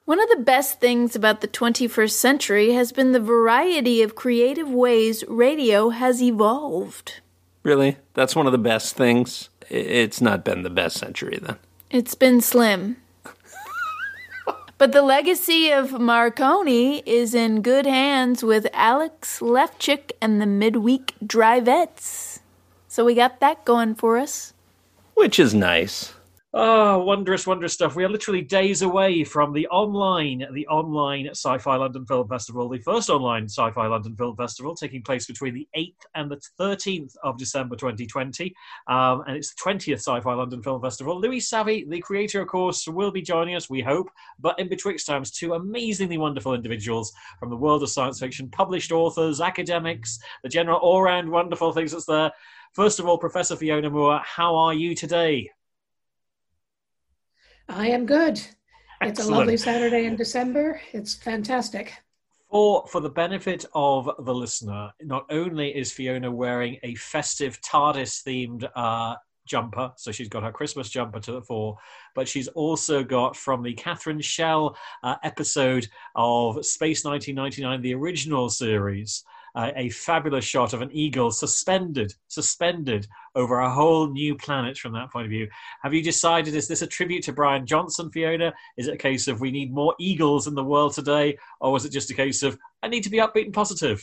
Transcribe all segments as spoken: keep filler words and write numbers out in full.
One of the best things about the twenty-first century has been the variety of creative ways radio has evolved. Really? That's one of the best things? It's not been the best century, then. It's been slim. But the legacy of Marconi is in good hands with Alex Lefchick and the Midweek Drivettes. So we got that going for us. Which is nice. Oh, wondrous, wondrous stuff. We are literally days away from the online, the online Sci-Fi London Film Festival, the first online Sci-Fi London Film Festival, taking place between the eighth and the thirteenth of December twenty twenty. Um, and it's the twentieth Sci-Fi London Film Festival. Louis Savvy, the creator, of course, will be joining us, we hope. But in betwixt times, two amazingly wonderful individuals from the world of science fiction, published authors, academics, the general all-round wonderful things that's there. First of all, Professor Fiona Moore, how are you today? I am good. It's Excellent. a lovely Saturday in December. It's fantastic. For, for the benefit of the listener, not only is Fiona wearing a festive TARDIS-themed uh, jumper, so she's got her Christmas jumper to the fore, but she's also got, from the Catherine Schell uh, episode of Space nineteen ninety-nine, the original series, Uh, a fabulous shot of an eagle suspended, suspended over a whole new planet from that point of view. Have you decided, is this a tribute to Brian Johnson, Fiona? Is it a case of we need more eagles in the world today? Or was it just a case of, I need to be upbeat and positive?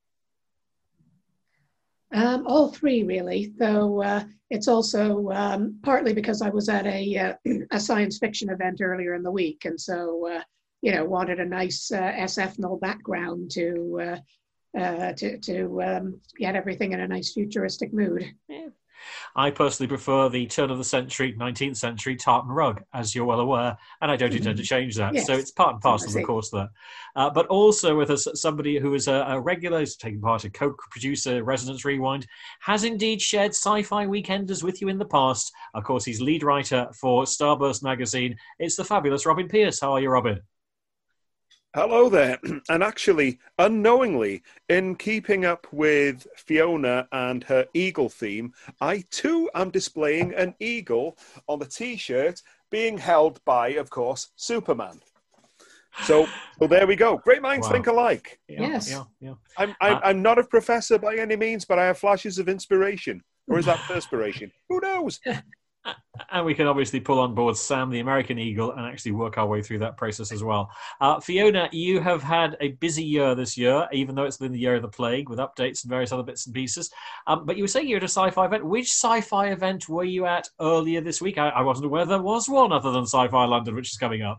Um, all three, really, though uh, it's also um, partly because I was at a, uh, a science fiction event earlier in the week, and so, uh, you know, wanted a nice uh, S F null background to... Uh, Uh, to to um, get everything in a nice futuristic mood. Yeah. I personally prefer the turn of the century, nineteenth century tartan rug, as you're well aware, and I don't mm-hmm. intend to change that. Yes. So it's part and parcel of the course there. Uh, but also with us, somebody who is a, a regular, who's taking part in co-producer Resonance Rewind, has indeed shared Sci-Fi Weekenders with you in the past. Of course, he's lead writer for Starburst magazine. It's the fabulous Robin Pierce. How are you, Robin? Hello there. And actually, unknowingly, in keeping up with Fiona and her eagle theme, I too am displaying an eagle on the T-shirt being held by, of course, Superman. So, so there we go. Great minds wow. think alike. Yeah, yes. Yeah, yeah. I'm, I'm, uh, I'm not a professor by any means, but I have flashes of inspiration. Or is that perspiration? Who knows? And we can obviously pull on board Sam, the American Eagle, and actually work our way through that process as well. Uh, Fiona, you have had a busy year this year, even though it's been the year of the plague, with updates and various other bits and pieces. Um, but you were saying you're at a sci-fi event. Which sci-fi event were you at earlier this week? I, I wasn't aware there was one other than Sci-Fi London, which is coming up.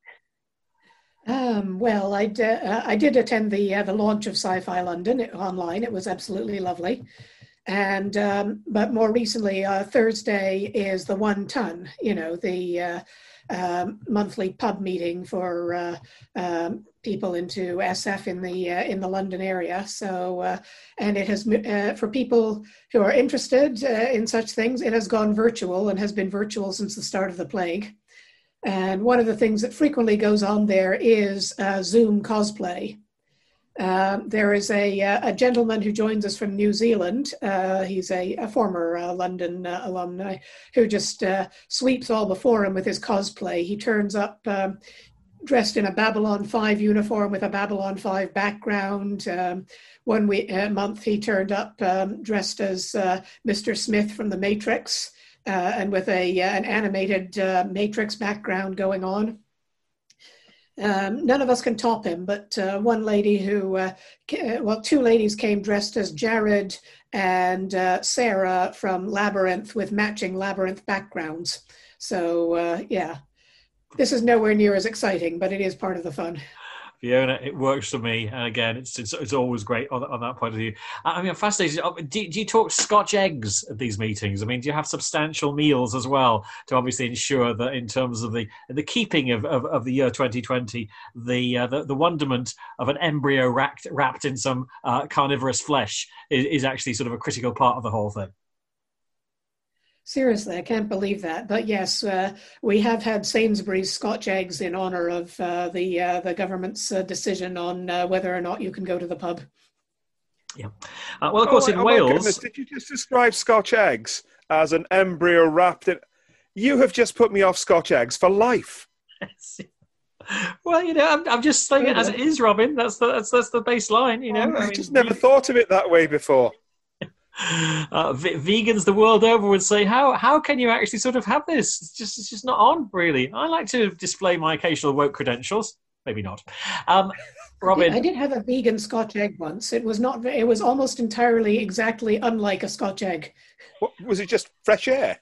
Um, well, I uh, I did attend the uh, the launch of Sci-Fi London online. It was absolutely lovely. And um, but more recently, uh, Thursday is the One Ton, you know, the uh, uh, monthly pub meeting for uh, um, people into S F in the uh, in the London area. So, uh, and it has uh, for people who are interested uh, in such things, it has gone virtual and has been virtual since the start of the plague. And one of the things that frequently goes on there is uh, Zoom cosplay. Uh, there is a, a gentleman who joins us from New Zealand. Uh, he's a, a former uh, London uh, alumni who just uh, sweeps all before him with his cosplay. He turns up um, dressed in a Babylon five uniform with a Babylon five background. Um, one week, uh, month he turned up um, dressed as uh, Mister Smith from The Matrix uh, and with a uh, an animated uh, Matrix background going on. Um, none of us can top him, but uh, one lady who, uh, well, two ladies came dressed as Jared and uh, Sarah from Labyrinth with matching Labyrinth backgrounds. So, uh, yeah, this is nowhere near as exciting, but it is part of the fun. Fiona, it works for me. And again, it's it's, it's always great on, on that point of view. I mean, I'm fascinated. Do, do you talk Scotch eggs at these meetings? I mean, do you have substantial meals as well to obviously ensure that in terms of the the keeping of, of, of the year twenty twenty, the, uh, the the wonderment of an embryo wrapped, wrapped in some uh, carnivorous flesh is, is actually sort of a critical part of the whole thing? Seriously, I can't believe that. But yes, uh, we have had Sainsbury's Scotch eggs in honour of uh, the uh, the government's uh, decision on uh, whether or not you can go to the pub. Yeah. Uh, well, of course, oh, in oh Wales... Goodness, did you just describe Scotch eggs as an embryo wrapped in... You have just put me off Scotch eggs for life. Well, you know, I'm, I'm just saying it as it is, Robin. That's the that's that's the baseline. You know, I, I mean, just never thought of it that way before. Uh, v- vegans the world over would say, "How how can you actually sort of have this? It's just it's just not on, really." I like to display my occasional woke credentials. Maybe not. Um, Robin, I did have a vegan Scotch egg once. It was not. It was almost entirely exactly unlike a Scotch egg. What, was it just fresh air?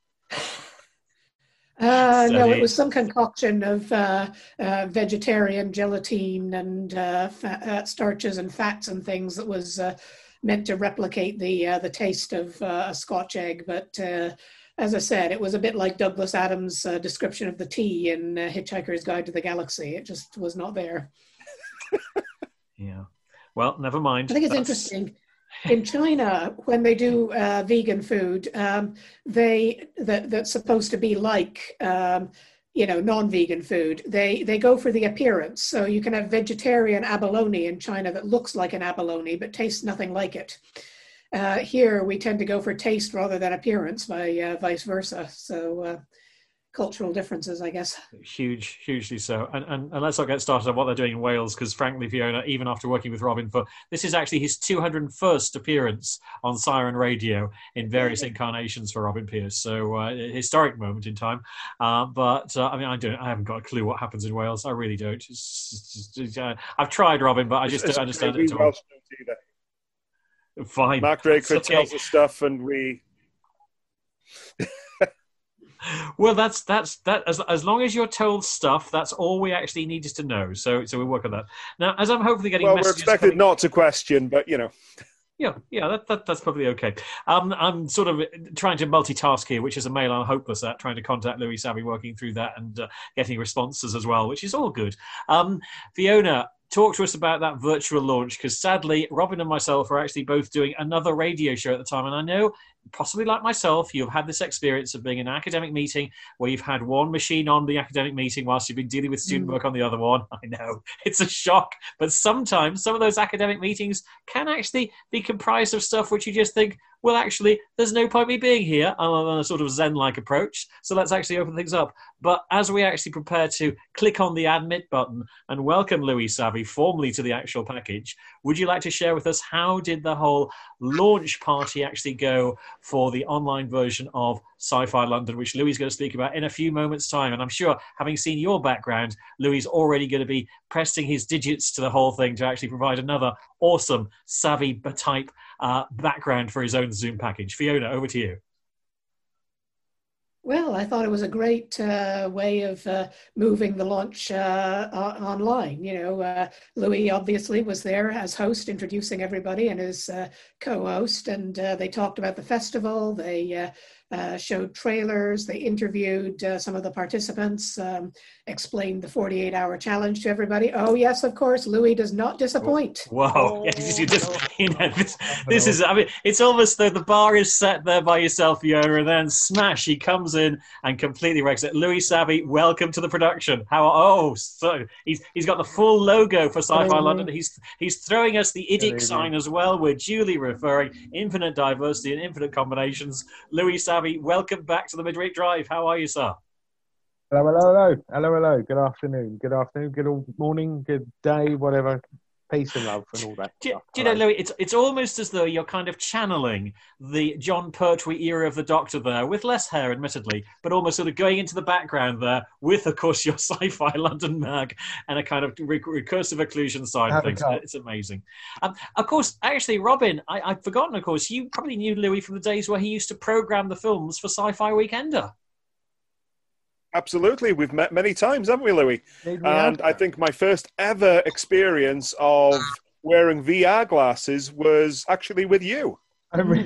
Uh, no, Steady. it was some concoction of uh, uh, vegetarian gelatine and uh, fat, uh, starches and fats and things that was uh, meant to replicate the uh, the taste of uh, a Scotch egg. But uh, as I said, it was a bit like Douglas Adams' uh, description of the tea in uh, Hitchhiker's Guide to the Galaxy. It just was not there. Yeah. Well, never mind. I think it's That's- interesting. In China, when they do uh, vegan food, um, they that that's supposed to be like um, you know non-vegan food. They they go for the appearance. So you can have vegetarian abalone in China that looks like an abalone but tastes nothing like it. Uh, here we tend to go for taste rather than appearance, by uh, vice versa. So uh, cultural differences, I guess. Huge, hugely so. And, and, and let's not get started on what they're doing in Wales, because frankly, Fiona, even after working with Robin for, this is actually his two hundred first appearance on Siren Radio in various incarnations for Robin Pierce. So uh, a historic moment in time. Uh, but uh, I mean, I don't, I haven't got a clue what happens in Wales. I really don't. It's, it's, it's, uh, I've tried, Robin, but I just It's- don't it's understand we it at all. Welsh don't either. Fine. Mark Drakeford It's okay. tells us stuff, and we. Well, that's that's that. As as long as you're told stuff, that's all we actually needed to know. So so we work on that. Now, as I'm hopefully getting Well, we're messages expected coming- not to question, but you know. Yeah, yeah, that, that that's probably okay. Um, I'm sort of trying to multitask here, which is a mail I'm hopeless at, trying to contact Louis Savvy, working through that and uh, getting responses as well, which is all good. Um, Fiona, talk to us about that virtual launch, because sadly, Robin and myself are actually both doing another radio show at the time, and I know, possibly like myself, you've had this experience of being in an academic meeting where you've had one machine on the academic meeting whilst you've been dealing with student Mm. work on the other one. I know, it's a shock, but sometimes some of those academic meetings can actually be comprised of stuff which you just think, well, actually, there's no point me being here, other than a sort of Zen-like approach, so let's actually open things up. But as we actually prepare to click on the admit button and welcome Louis Savvy formally to the actual package, would you like to share with us how did the whole launch party actually go for the online version of Sci-Fi London, which Louis is going to speak about in a few moments' time? And I'm sure, having seen your background, Louis is already going to be pressing his digits to the whole thing to actually provide another awesome Savvy type uh, background for his own Zoom package. Fiona, over to you. Well, I thought it was a great uh, way of uh, moving the launch uh, o- online. You know, uh, Louis obviously was there as host, introducing everybody, and his uh, co-host, and uh, they talked about the festival. They uh, uh, showed trailers. They interviewed uh, some of the participants, um, explained the forty-eight hour challenge to everybody. Oh, yes, of course, Louis does not disappoint. Wow. Oh, Yes, you just, you know, this, this is, I mean, it's almost though the bar is set there by yourself, Fiona, and then smash, he comes in and completely wrecks it. Louis Savvy, welcome to the production. How, oh, so he's he's got the full logo for Sci-Fi Hello. London. He's he's throwing us the I D I C Hello. sign as well. We're duly referring infinite diversity and infinite combinations. Louis Savvy, welcome back to the Midweek Drive. How are you, sir? Hello, hello, hello, hello, hello. Good afternoon, good afternoon, good all- morning, good day, whatever. Peace and love and all that Do, you- stuff. do you know, Hello. Louis, it's, it's almost as though you're kind of channeling the John Pertwee era of the Doctor there, with less hair, admittedly, but almost sort of going into the background there with, of course, your Sci-Fi London mag and a kind of re- recursive occlusion side of Have a things. go. It's amazing. Um, of course, actually, Robin, I, I'd forgotten, of course, you probably knew Louis from the days where he used to program the films for Sci-Fi Weekender. Absolutely. We've met many times, haven't we, Louis? Did we And have- I think my first ever experience of wearing V R glasses was actually with you. I really-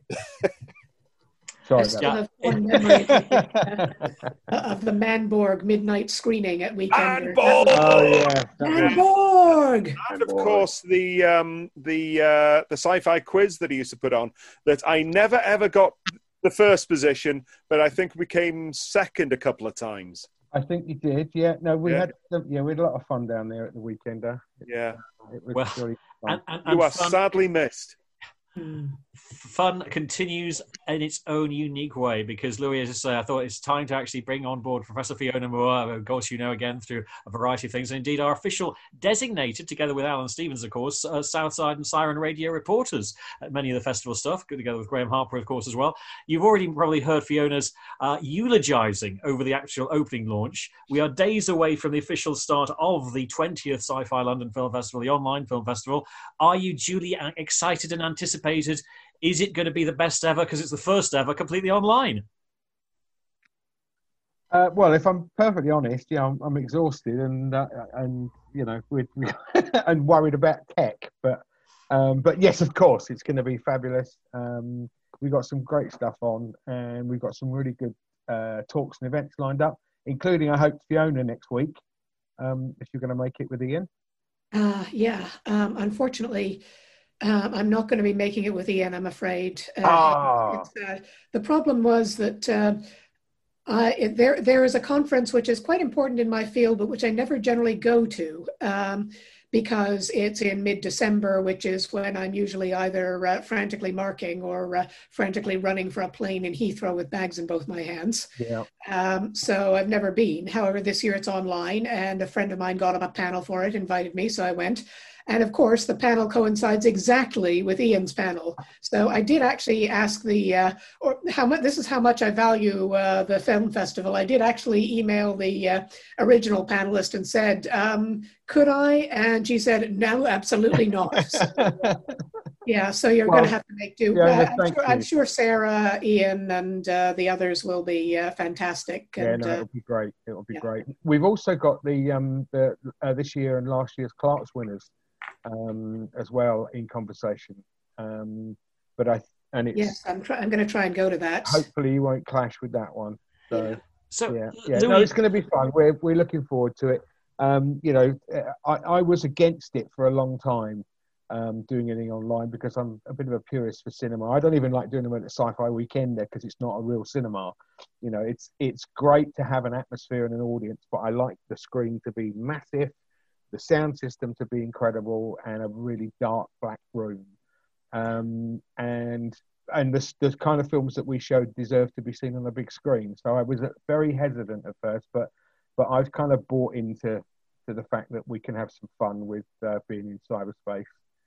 Sorry I about still Yeah. have fond memories uh, of the Manborg midnight screening at Weekender. Manborg! Oh yeah. that was- Manborg! And of course, the um, the uh, the sci-fi quiz that he used to put on. That I never ever got the first position, but I think we came second a couple of times. I think you did. Yeah. No, we Yeah. had some, yeah, we had a lot of fun down there at the Weekender. Yeah, It was Well, really fun. And, and, you and are fun- sadly missed. Mm. Fun continues in its own unique way because, Louis, as I say, I thought it's time to actually bring on board Professor Fiona Moore, of course, you know, again, through a variety of things. And indeed, our official designated, together with Alan Stevens, of course, uh, Southside and Siren Radio reporters at many of the festival stuff, together with Graham Harper, of course, as well. You've already probably heard Fiona's uh, eulogising over the actual opening launch. We are days away from the official start of the twentieth Sci-Fi London Film Festival, the online film festival. Are you duly excited and anticipated? Is it going to be the best ever because it's the first ever completely online? Uh, well, if I'm perfectly honest, yeah, I'm, I'm exhausted and uh, and you know we're, and worried about tech, but um, but yes, of course, it's going to be fabulous. Um, we've got some great stuff on, and we've got some really good uh, talks and events lined up, including I hope Fiona next week. Um, if you're going to make it with Ian. Uh, yeah, um, unfortunately. Um, I'm not going to be making it with Ian, I'm afraid. Uh, Ah. it's, uh, the problem was that uh, I, it, there there is a conference which is quite important in my field, but which I never generally go to um, because it's in mid-December, which is when I'm usually either uh, frantically marking or uh, frantically running for a plane in Heathrow with bags in both my hands. Yeah. Um, so I've never been. However, this year it's online, and a friend of mine got on a panel for it, invited me, so I went. And of course, the panel coincides exactly with Ian's panel. So I did actually ask the, uh, or how much, this is how much I value uh, the film festival. I did actually email the uh, original panelist and said, um, could I? And she said, no, absolutely not. So, yeah, so you're Well, going to have to make do. yeah, Uh, no, I'm, sure, I'm sure Sarah, Ian, and uh, the others will be uh, fantastic. And, yeah, no, uh, it'll be great. It'll be yeah. great. We've also got the um the uh, this year and last year's Clark's winners um as well in conversation. Um, but I and it's yes, I'm try- I'm going to try and go to that. hopefully you won't clash with that one. So Yeah. So, yeah, yeah, Louis, no, it's going to be fun. We're we're looking forward to it. Um, you know, I I was against it for a long time. Um, doing anything online because I'm a bit of a purist for cinema. I don't even like doing them at the Sci-Fi Weekend there because it's not a real cinema. You know, it's it's great to have an atmosphere and an audience, but I like the screen to be massive, the sound system to be incredible, and a really dark black room. Um, and and the, the kind of films that we showed deserve to be seen on a big screen. So I was very hesitant at first, but but I've kind of bought into to the fact that we can have some fun with uh, being in cyberspace.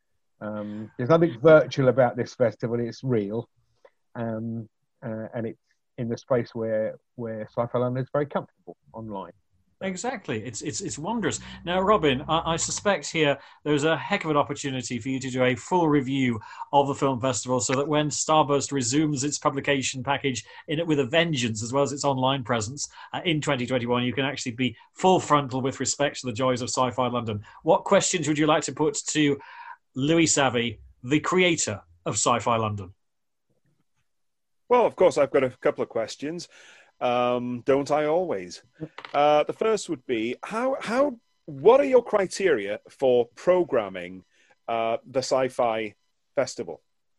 Um, there's nothing virtual about this festival; it's real, um, uh, and it's in the space where where Sci-Fi London is very comfortable online. Exactly, it's it's it's wondrous. Now, Robin, I, I suspect here there's a heck of an opportunity for you to do a full review of the film festival, so that when Starburst resumes its publication package in it with a vengeance, as well as its online presence uh, in twenty twenty-one, you can actually be full frontal with respect to the joys of Sci-Fi London. What questions would you like to put to Louis Savvy, the creator of Sci-Fi London? Well, of course, I've got a couple of questions. Um, don't I always? Uh, the first would be, how, how, what are your criteria for programming uh, the Sci-Fi Festival?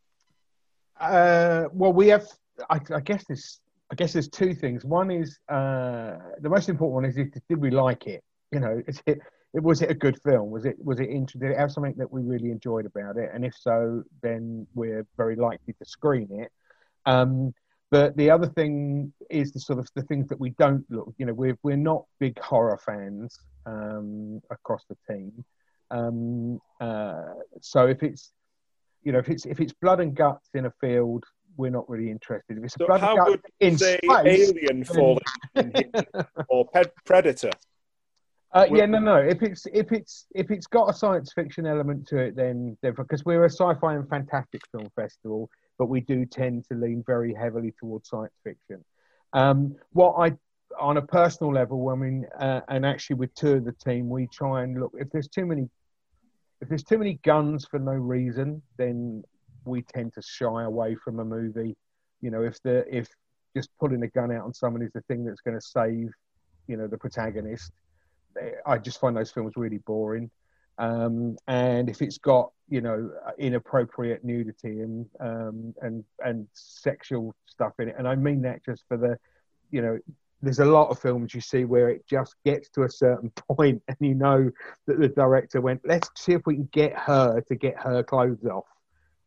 Uh, well, we have, I, I guess there's, I guess there's two things. One is, uh, the most important one is, did we like it? You know, is it, It, was it a good film? Was it was it interesting? Did it have something that we really enjoyed about it? And if so, then we're very likely to screen it. Um, but the other thing is the sort of the things that we don't look. You know, we're we're not big horror fans um, across the team. Um, uh, so if it's you know if it's if it's blood and guts in a field, we're not really interested. If it's So blood how and guts would in say space, Alien fall in or Predator? Uh, yeah, no, no. If it's if it's if it's got a science fiction element to it, then because we're a sci-fi and fantastic film festival, but we do tend to lean very heavily towards science fiction. Um, what I, on a personal level, I mean, uh, and actually with two of the team, we try and look. If there's too many, if there's too many guns for no reason, then we tend to shy away from a movie. You know, if the if just pulling a gun out on someone is the thing that's going to save, you know, the protagonist. I just find those films really boring. Um, and if it's got, you know, inappropriate nudity and um, and and sexual stuff in it, and I mean that just for the, you know, there's a lot of films you see where it just gets to a certain point and you know that the director went, let's see if we can get her to get her clothes off.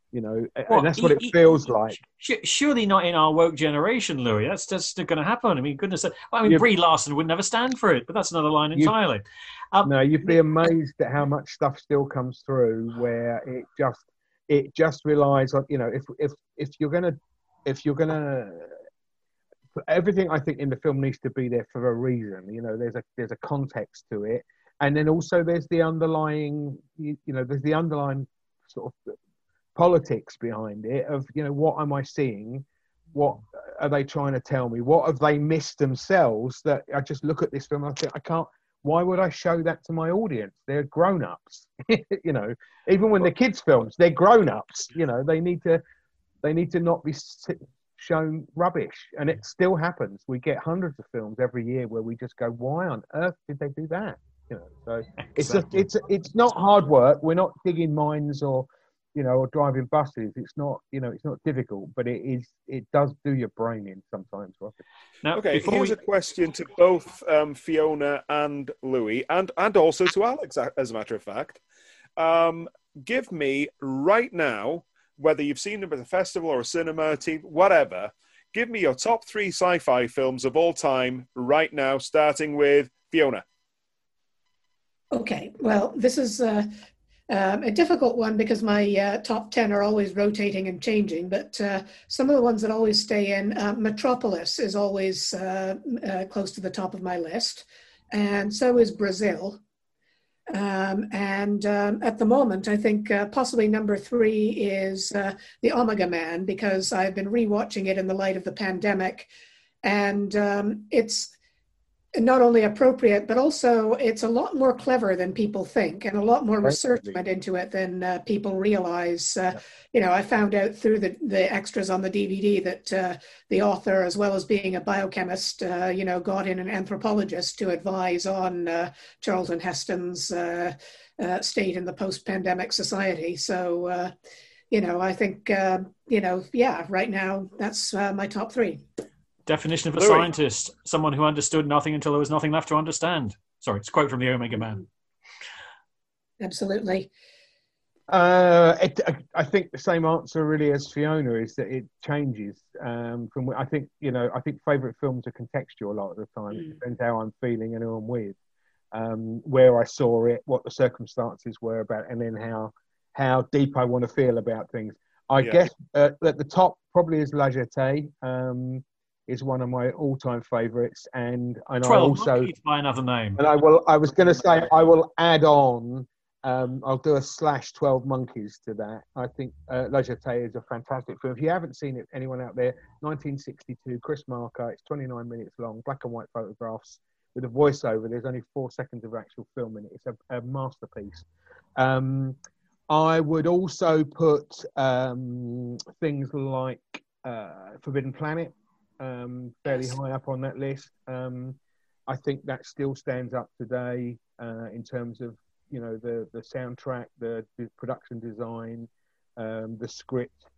You know, What? and that's what it E- e- feels e- like. sh- Surely not in our woke generation, Louis. That's just not going to happen. I mean, goodness. Well, I mean, You've- Brie Larson would never stand for it, but that's another line You've- entirely. Um, No, you'd be amazed at how much stuff still comes through where it just it just relies on, you know, if if if you're gonna if you're gonna everything I think in the film needs to be there for a reason. You know, there's a there's a context to it, and then also there's the underlying you, you know there's the underlying sort of politics behind it of, you know, what am I seeing? What are they trying to tell me? What have they missed themselves that I just look at this film and I think I can't. Why would I show that to my audience? They're grown-ups, you know. Even when they're kids' films, they're grown-ups. You know, they need to, they need to not be shown rubbish. And it still happens. We get hundreds of films every year where we just go, "Why on earth did they do that?" You know. So it's a, it's a, it's not hard work. We're not digging mines or, you know, or driving buses. It's not, you know, it's not difficult, but it is. It does do your brain in sometimes. Right? now, Okay, before here's we... a question to both um, Fiona and Louis, and, and also to Alex, as a matter of fact. Um, give me, right now, whether you've seen them at a festival or a cinema, T V, whatever, give me your top three sci-fi films of all time right now, starting with Fiona. Okay, well, this is uh, um, a difficult one because my uh, top ten are always rotating and changing, but uh, some of the ones that always stay in, uh, Metropolis is always uh, uh, close to the top of my list, and so is Brazil. Um, and um, at the moment, I think uh, possibly number three is uh, The Omega Man, because I've been rewatching it in the light of the pandemic, and um, it's not only appropriate, but also it's a lot more clever than people think, and a lot more research went into it than uh, people realize. Uh, you know, I found out through the, the extras on the D V D that uh, the author, as well as being a biochemist, uh, you know, got in an anthropologist to advise on uh, Charlton Heston's uh, uh, state in the post-pandemic society. So, uh, you know, I think, uh, you know, yeah, right now, that's uh, my top three. Definition of a Louis. scientist: someone who understood nothing until there was nothing left to understand. Sorry, it's a quote from the Omega Man. Absolutely. Uh, it, I think the same answer really as Fiona is that it changes. Um, from I think you know I think favourite films are contextual a lot of the time. Mm. It depends how I'm feeling and who I'm with, um, where I saw it, what the circumstances were about, and then how how deep I want to feel about things. I Yeah. guess uh, at the top probably is La Jetée. Um, is one of my all-time favourites, and and I Twelve also Monkeys by another name. and I will I was going to say I will add on. Um, I'll do a slash twelve Monkeys to that. I think uh, La Jetée is a fantastic film. If you haven't seen it, anyone out there, nineteen sixty-two, Chris Marker. It's twenty-nine minutes long, black and white photographs with a voiceover. There's only four seconds of actual film in it. It's a, a masterpiece. Um, I would also put um, things like uh, Forbidden Planet. Um, fairly Yes. high up on that list. Um, I think that still stands up today uh, in terms of, you know, the the soundtrack, the, the production design, um, the script,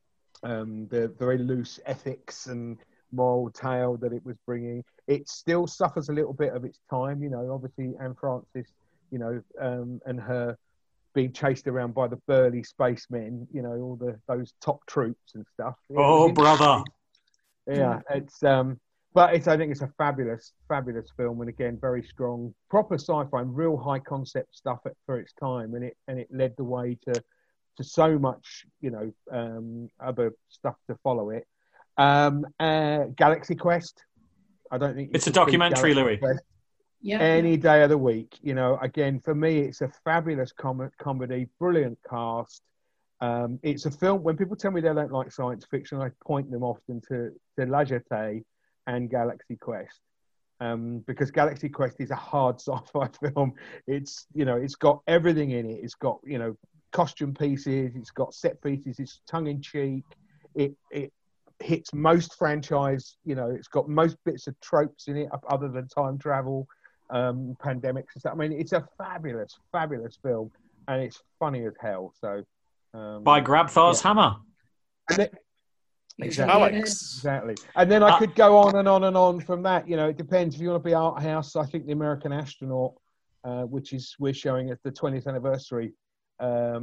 um, the very loose ethics and moral tale that it was bringing. It still suffers a little bit of its time, you know. Obviously, Anne Francis, you know, um, and her being chased around by the burly spacemen, you know, all the those top troops and stuff. It Oh, was brother. Yeah, it's um, but it's I think it's a fabulous, fabulous film, and again, very strong, proper sci-fi, and real high concept stuff at, for its time, and it and it led the way to to so much, you know, um, other stuff to follow it. Um, uh, Galaxy Quest. I don't think you It's a can beat documentary, Galaxy Louis. Quest Yeah. any day of the week. You know, again, for me, it's a fabulous com- comedy, brilliant cast. Um, it's a film, when people tell me they don't like science fiction, I point them often to, to La Jetée and Galaxy Quest. Um, because Galaxy Quest is a hard sci-fi film. It's, you know, it's got everything in it. It's got, you know, costume pieces, it's got set pieces, it's tongue-in-cheek. It, it hits most franchise, you know, it's got most bits of tropes in it other than time travel, um, pandemics and stuff. I mean, it's a fabulous, fabulous film, and it's funny as hell. So, um, By Grabthar's yeah. hammer. And then, exactly, Alex. exactly. And then I Uh, could go on and on and on from that. You know, it depends. If you want to be art house, I think The American Astronaut, uh, which is we're showing at the twentieth anniversary, um,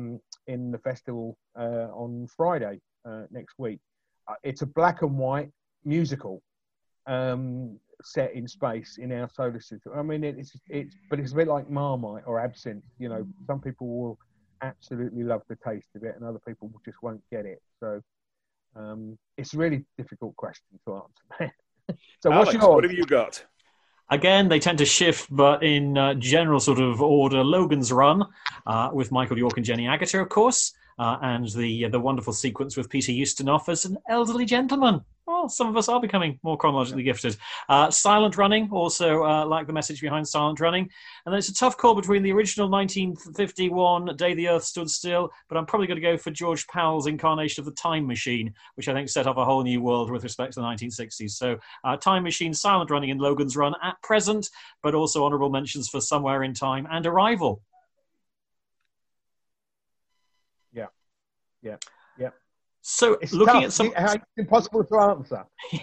in the festival uh, on Friday uh, next week. Uh, it's a black and white musical um, set in space in our solar system. I mean, it's it's, but it's a bit like Marmite or Absinthe. You know, some people will absolutely love the taste of it, and other people just won't get it. So um, it's a really difficult question to answer. So, Alex, what's yours? what have you got? Again, they tend to shift, but in uh, general sort of order. Logan's Run, uh, with Michael York and Jenny Agutter, of course, uh, and the uh, the wonderful sequence with Peter Ustinov as an elderly gentleman. Well, some of us are becoming more chronologically gifted. Uh, Silent Running, also uh, like the message behind Silent Running. And then it's a tough call between the original nineteen fifty-one Day the Earth Stood Still, but I'm probably going to go for George Powell's incarnation of the Time Machine, which I think set off a whole new world with respect to the nineteen sixties. So uh, Time Machine, Silent Running, and Logan's Run at present, but also honourable mentions for Somewhere in Time and Arrival. Yeah, yeah, yeah. So It's looking tough. at some... It's impossible to answer.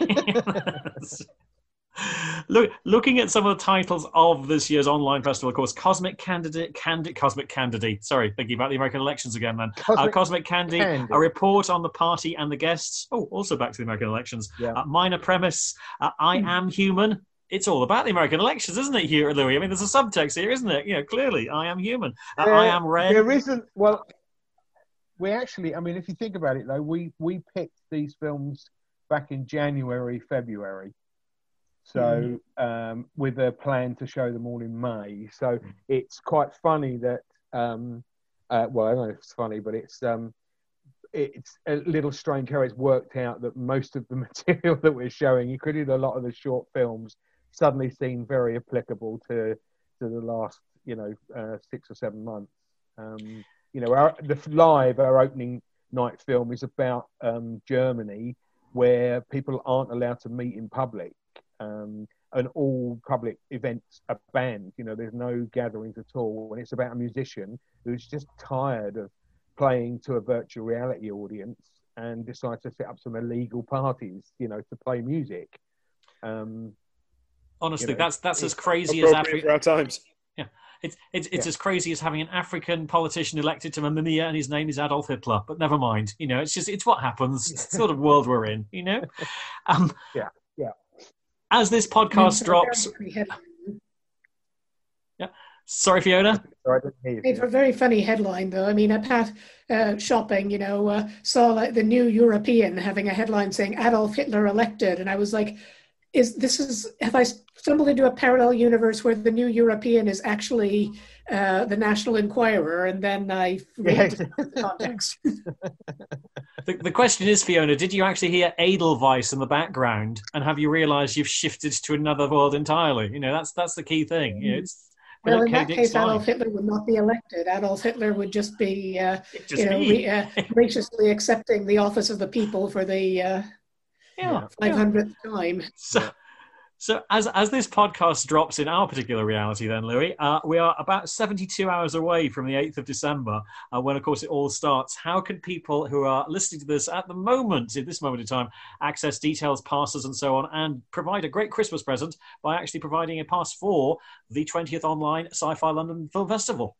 Look, looking at some of the titles of this year's online festival, of course, Cosmic Candidate, Candid, Cosmic Candy. Sorry, thinking about the American elections again. Then Cosmic, uh, Cosmic Candy, Candy, a report on the party and the guests. Oh, also back to the American elections. Yeah. Uh, minor premise: uh, I am human. It's all about the American elections, isn't it, here, Louis? I mean, there's a subtext here, isn't it? You know, clearly, I am human. Uh, there, I am red. There isn't. Well, we actually. I mean, if you think about it, though, we we picked these films back in January, February. So um, with a plan to show them all in May. So it's quite funny that, um, uh, well, I don't know if it's funny, but it's um, it's a little strange how it's worked out that most of the material that we're showing, including a lot of the short films, suddenly seem very applicable to to the last, you know, uh, six or seven months. Um, you know, our, the live, our opening night film is about um, Germany, where people aren't allowed to meet in public. Um, and all public events are banned. You know, there's no gatherings at all. And it's about a musician who's just tired of playing to a virtual reality audience and decides to set up some illegal parties, you know, to play music. Um, Honestly, you know, that's that's as crazy as Appropriate Africa. for our times. Yeah, it's it's it's Yeah. as crazy as having an African politician elected to Namibia and his name is Adolf Hitler. But never mind. You know, it's just it's what happens. It's the sort of world we're in. You know. Um, yeah, yeah. As this podcast drops, yeah. Sorry, Fiona. Sorry, I didn't hear you. It's a very funny headline, though. I mean, at Pat uh, shopping, you know, uh, saw like the New European having a headline saying Adolf Hitler elected, and I was like, "Is this is have I stumbled into a parallel universe where the New European is actually uh, the National Enquirer?" And then I read Yeah. the context. The, the question is, Fiona, did you actually hear Edelweiss in the background, and have you realised you've shifted to another world entirely? You know, that's that's the key thing. You know, it's Well, in okay, that Dick's case, fine. Adolf Hitler would not be elected. Adolf Hitler would just be, uh, Just you know, me. re, uh, graciously accepting the office of the people for the uh, Yeah. five hundredth time. So, so as as this podcast drops in our particular reality, then Louis, uh, we are about seventy-two hours away from the eighth of December, uh, when of course it all starts. How can people who are listening to this at the moment, in this moment in time, access details, passes, and so on, and provide a great Christmas present by actually providing a pass for the twentieth online Sci-Fi London Film Festival?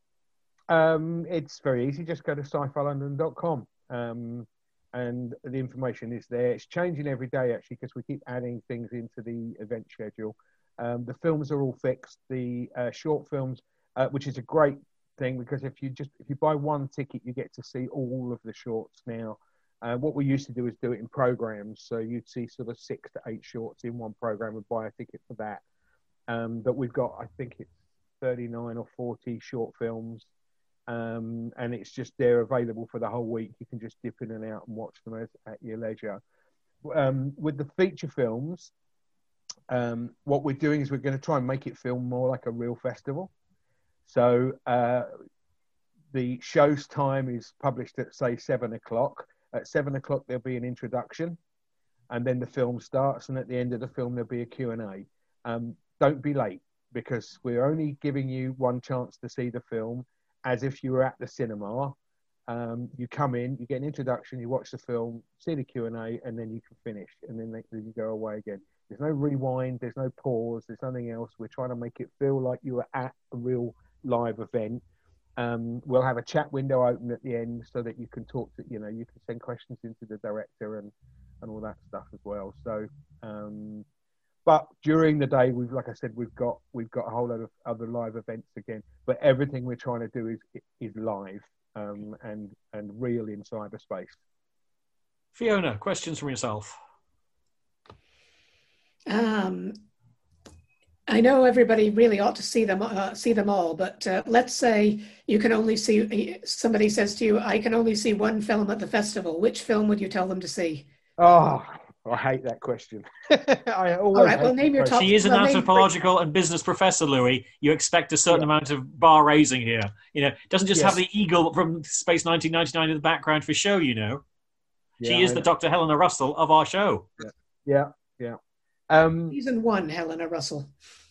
Um, it's very easy. Just go to sci fi london dot com. Um, and the information is there. It's changing every day, actually, because we keep adding things into the event schedule. Um, the films are all fixed. The uh, short films, uh, which is a great thing, because if you just if you buy one ticket, you get to see all of the shorts now. Uh, what we used to do is do it in programs, so you'd see sort of six to eight shorts in one program and buy a ticket for that. Um, but we've got, I think it's thirty-nine or forty short films. Um, and it's just there available for the whole week. You can just dip in and out and watch them as, at your leisure. Um, with the feature films, um, what we're doing is we're going to try and make it feel more like a real festival. So uh, the show's time is published at, say, seven o'clock. At seven o'clock, there'll be an introduction, and then the film starts, and at the end of the film, there'll be a Q and A. Um, don't be late, because we're only giving you one chance to see the film, as if you were at the cinema. Um, you come in, you get an introduction, you watch the film, see the Q and A, and then you can finish, and then, they, then you go away again. There's no rewind, there's no pause, there's nothing else. We're trying to make it feel like you were at a real live event. Um, we'll have a chat window open at the end so that you can talk to, you know, you can send questions into the director and, and all that stuff as well. So, um, but during the day, we've, like I said, we've got we've got a whole lot of other live events again. But everything we're trying to do is is live um, and and real in cyberspace. Fiona, questions from yourself. Um, I know everybody really ought to see them uh, see them all, but uh, let's say you can only see, somebody says to you, I can only see one film at the festival. Which film would you tell them to see? Oh, I hate that question. I always all right, well, hate name that your question. top. She is an well, name anthropological and business professor, Louis. You expect a certain Yeah. amount of bar raising here. You know, doesn't just Yes. have the eagle from Space nineteen ninety-nine in the background for show, you know. Yeah, She is I the know. Doctor Helena Russell of our show. Yeah, yeah. Um, Season one, Helena Russell.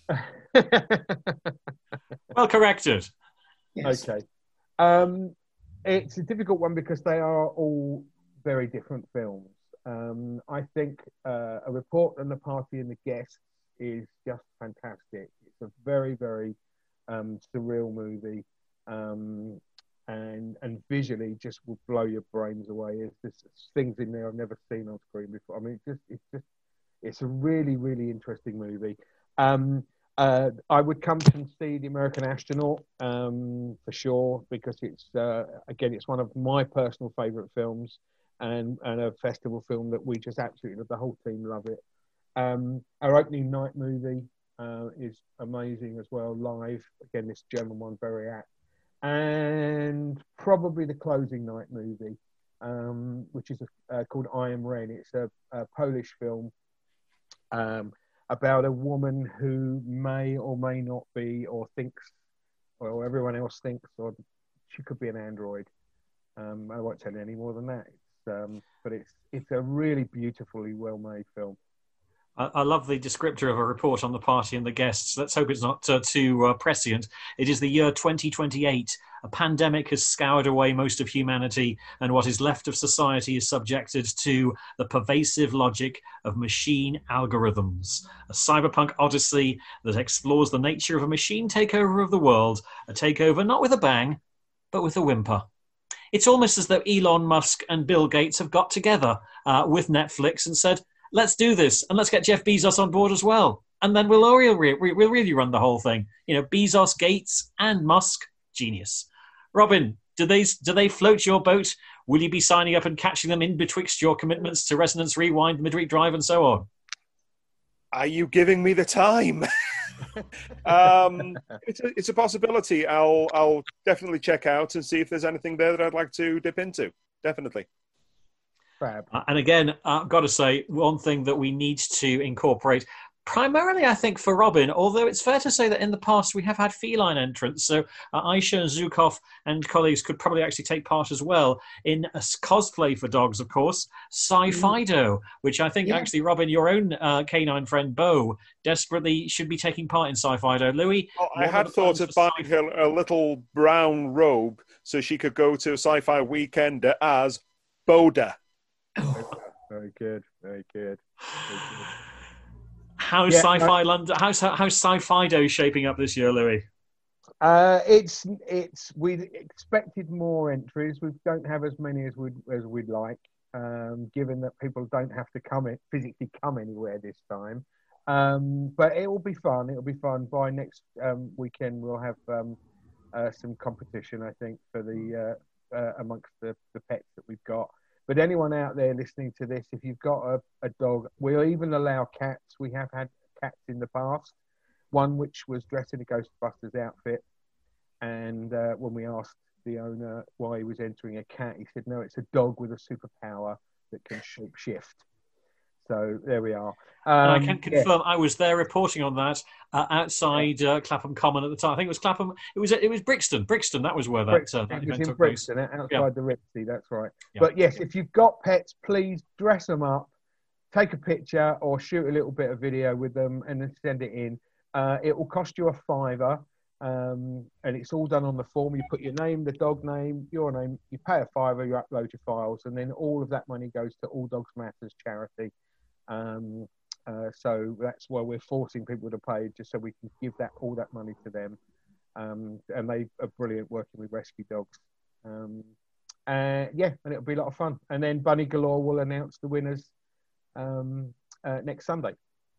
Well corrected. Yes. Okay. Um, it's a difficult one because they are all very different films. Um, I think uh, A Report on the Party and the Guests is just fantastic. It's a very, very um, surreal movie, um, and and visually just will blow your brains away. There's just things in there I've never seen on screen before. I mean, it's just it's just it's a really, really interesting movie. Um, Uh, I would come and see The American Astronaut um, for sure, because it's uh, again it's one of my personal favourite films, and and a festival film that we just absolutely the whole team love it. Um, our opening night movie uh, is amazing as well, live. Again, this German one, very apt, and probably the closing night movie, um, which is a, uh, called I Am Ren. It's a, a Polish film. Um, about a woman who may or may not be, or thinks, or everyone else thinks, or she could be an android. Um, I won't tell you any more than that. It's, um, but it's it's a really beautifully well-made film. I, I love the descriptor of A Report on the Party and the Guests. Let's hope it's not uh, too uh, prescient. It is the year twenty twenty-eight. A pandemic has scoured away most of humanity, and what is left of society is subjected to the pervasive logic of machine algorithms. A cyberpunk odyssey that explores the nature of a machine takeover of the world, a takeover not with a bang, but with a whimper. It's almost as though Elon Musk and Bill Gates have got together uh, with Netflix and said, let's do this, and let's get Jeff Bezos on board as well. And then we'll, we'll, we'll really run the whole thing. You know, Bezos, Gates, and Musk, genius. Robin, do they do they float your boat? Will you be signing up and catching them in betwixt your commitments to Resonance Rewind, Midweek Drive, and so on? Are you giving me the time? um, it's a, it's a possibility. I'll I'll definitely check out and see if there's anything there that I'd like to dip into. Definitely. Fab. Uh, and again, I've got to say, one thing that we need to incorporate, primarily, I think, for Robin, although it's fair to say that in the past we have had feline entrants, so uh, Aisha Zukov and colleagues could probably actually take part as well in a cosplay for dogs, of course, Sci-Fido, which I think Yeah. actually, Robin, your own uh, canine friend, Bo, desperately should be taking part in Sci-Fido. Louis? Well, I what are had the thought plans of for buying Sci- her a little brown robe so she could go to a sci-fi weekend as Boda. Very good. Very good. Very good. How's Yeah, Sci-Fi London? How's how's Sci-Fido shaping up this year, Louis? Uh, it's it's we expected more entries. We don't have as many as we'd as we'd like, um, given that people don't have to come in, physically come anywhere this time. Um, but it will be fun. It will be fun. By next um, weekend, we'll have um, uh, some competition, I think, for the uh, uh, amongst the, the pets that we've got. But anyone out there listening to this, if you've got a, a dog, we'll even allow cats. We have had cats in the past. One which was dressed in a Ghostbusters outfit. And uh, when we asked the owner why he was entering a cat, he said, no, it's a dog with a superpower that can shape shift. So there we are. And I Um, can yeah. confirm I was there reporting on that uh, outside uh, Clapham Common at the time. I think it was Clapham. It was it was Brixton. Brixton. That was where that, Brixton, uh, that it was event in took place. Brixton, outside Yeah. the Ripsey, that's right. Yeah. But yes, if you've got pets, please dress them up, take a picture or shoot a little bit of video with them and then send it in. Uh, it will cost you a fiver, um, and it's all done on the form. You put your name, the dog name, your name, you pay a fiver, you upload your files, and then all of that money goes to All Dogs Matters charity. Um, uh, so that's why we're forcing people to pay, just so we can give that all that money to them. um, and they are brilliant working with rescue dogs. Um, uh, yeah, and it'll be a lot of fun. And then Bunny Galore will announce the winners um, uh, next Sunday.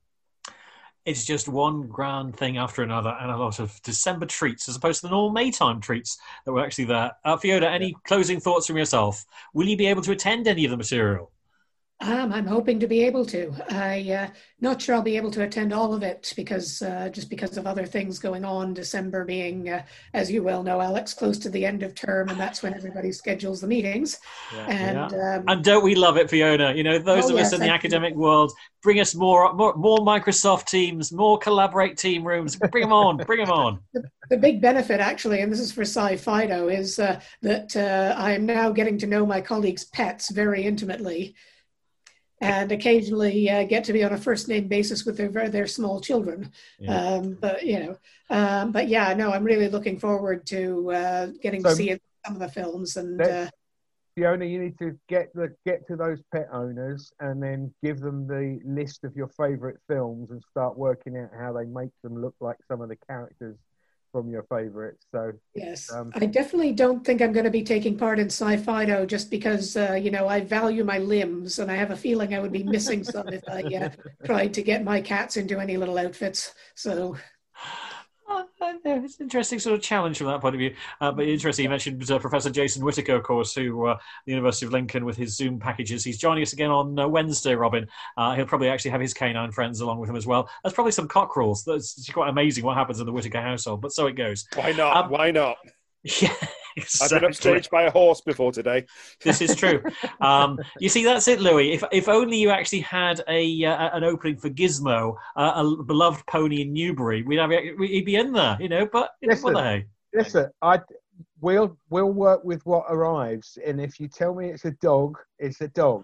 It's just one grand thing after another, and a lot of December treats as opposed to the normal Maytime treats that were actually there. Uh, Fiona, any yeah. closing thoughts from yourself? Will you be able to attend any of the material? Um, I'm hoping to be able to. I uh, not sure I'll be able to attend all of it because uh, just because of other things going on. December being, uh, as you well know, Alex, close to the end of term, and that's when everybody schedules the meetings. Yeah. And yeah. Um, and don't we love it, Fiona? You know, those oh, of us yes, in the I academic do. world, bring us more, more, more Microsoft Teams, more Collaborate team rooms. Bring them on, bring them on. The, the big benefit, actually, and this is for Sci-Fido, is uh, that uh, I am now getting to know my colleagues' pets very intimately. And occasionally uh, get to be on a first name basis with their their small children, yeah. um, but you know, um, but yeah, no, I'm really looking forward to uh, getting so, to see some of the films. And uh, Fiona, you need to get the get to those pet owners and then give them the list of your favourite films and start working out how they make them look like some of the characters from your favourites. So yes, um, I definitely don't think I'm going to be taking part in Sci-Fido just because uh, you know I value my limbs, and I have a feeling I would be missing some if I uh, tried to get my cats into any little outfits. So. Uh, it's an interesting sort of challenge from that point of view. Uh, but interesting, you mentioned uh, Professor Jason Whittaker, of course, who uh, the University of Lincoln with his Zoom packages. He's joining us again on uh, Wednesday, Robin. Uh, he'll probably actually have his canine friends along with him as well. There's probably some cockerels. That's quite amazing what happens in the Whittaker household, but so it goes. Why not? Um, Why not? Yeah. Exactly. I've been upstaged by a horse before today. This is true. Um, you see, that's it, Louis. If if only you actually had a uh, an opening for Gizmo, uh, a beloved pony in Newbury, we'd have he'd be in there, you know. But you listen, know, what the hey? Listen, I we'll we'll work with what arrives, and if you tell me it's a dog, it's a dog.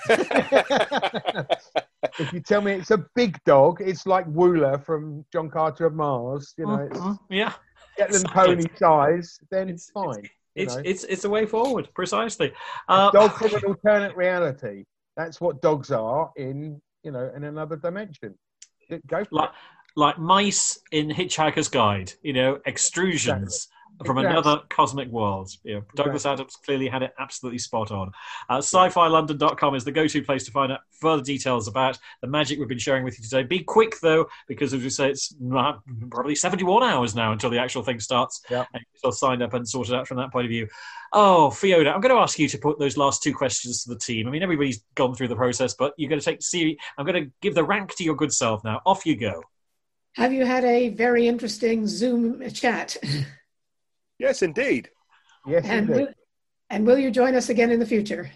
If you tell me it's a big dog, it's like Wooler from John Carter of Mars. You know, mm-hmm. yeah. Get them pony size, then it's fine. It's know. it's it's a way forward, precisely. Uh, dog from an alternate reality. That's what dogs are in you know in another dimension. Go for like, it. Like mice in Hitchhiker's Guide. You know, extrusions. Exactly. From exactly. another cosmic world. You know, Douglas exactly. Adams clearly had it absolutely spot on. Uh, sci fi london dot com is the go-to place to find out further details about the magic we've been sharing with you today. Be quick, though, because as we say, it's probably seventy-one hours now until the actual thing starts. Yep. And you're still signed up and sorted out from that point of view. Oh, Fiona, I'm going to ask you to put those last two questions to the team. I mean, everybody's gone through the process, but you're going to take see. I'm going to give the rank to your good self now. Off you go. Have you had a very interesting Zoom chat? Yes, indeed. Yes, and indeed. Will, and will you join us again in the future?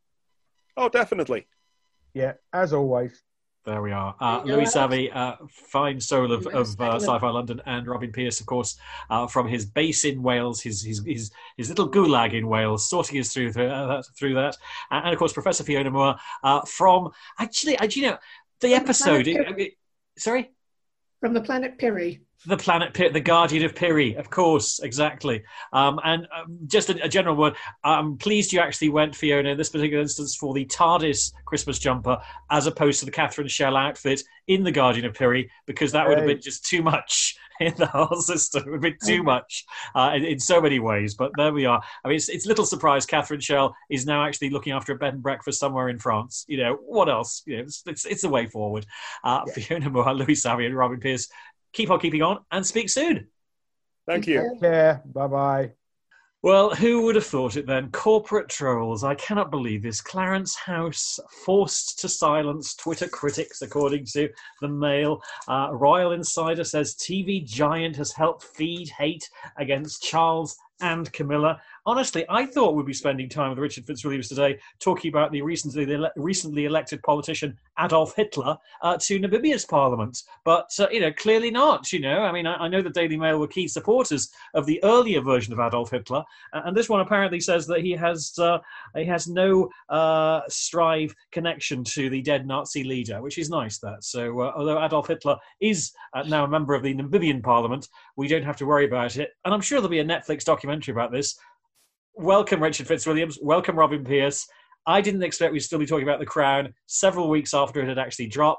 Oh, definitely. Yeah, as always. There we are. Uh, Louis Savvy, uh, fine soul of, of uh, Sci-Fi London, and Robin Pierce, of course, uh, from his base in Wales, his his his, his little gulag in Wales, sorting us through through, uh, through that, and, and of course Professor Fiona Moore uh, from actually, uh, do you know the from episode? The it, it, sorry, from the planet Piri. The planet Piri, the Guardian of Piri, of course, exactly. Um, and um, just a, a general word, I'm pleased you actually went, Fiona, in this particular instance, for the TARDIS Christmas jumper, as opposed to the Catherine Shell outfit in the Guardian of Piri, because that would have been just too much in the whole system. It would have been too much uh, in, in so many ways. But there we are. I mean, it's, it's little surprise Catherine Shell is now actually looking after a bed and breakfast somewhere in France. You know, what else? You know, it's, it's, it's a way forward. Uh, yeah. Fiona Moore, Louis Savvy, and Robin Pierce. Keep on keeping on and speak soon. Thank you. Take care. Bye-bye. Well, who would have thought it then? Corporate trolls. I cannot believe this. Clarence House forced to silence Twitter critics, according to the Mail. Uh, Royal Insider says T V giant has helped feed hate against Charles and Camilla. Honestly, I thought we'd be spending time with Richard Fitzwilliams today talking about the recently the ele- recently elected politician Adolf Hitler uh, to Namibia's parliament. But, uh, you know, clearly not, you know. I mean, I, I know the Daily Mail were key supporters of the earlier version of Adolf Hitler. Uh, and this one apparently says that he has uh, he has no uh, strive connection to the dead Nazi leader, which is nice, that. So, uh, although Adolf Hitler is uh, now a member of the Namibian parliament, we don't have to worry about it. And I'm sure there'll be a Netflix documentary about this. Welcome, Richard Fitzwilliams. Welcome, Robin Pierce. I didn't expect we'd still be talking about The Crown several weeks after it had actually dropped.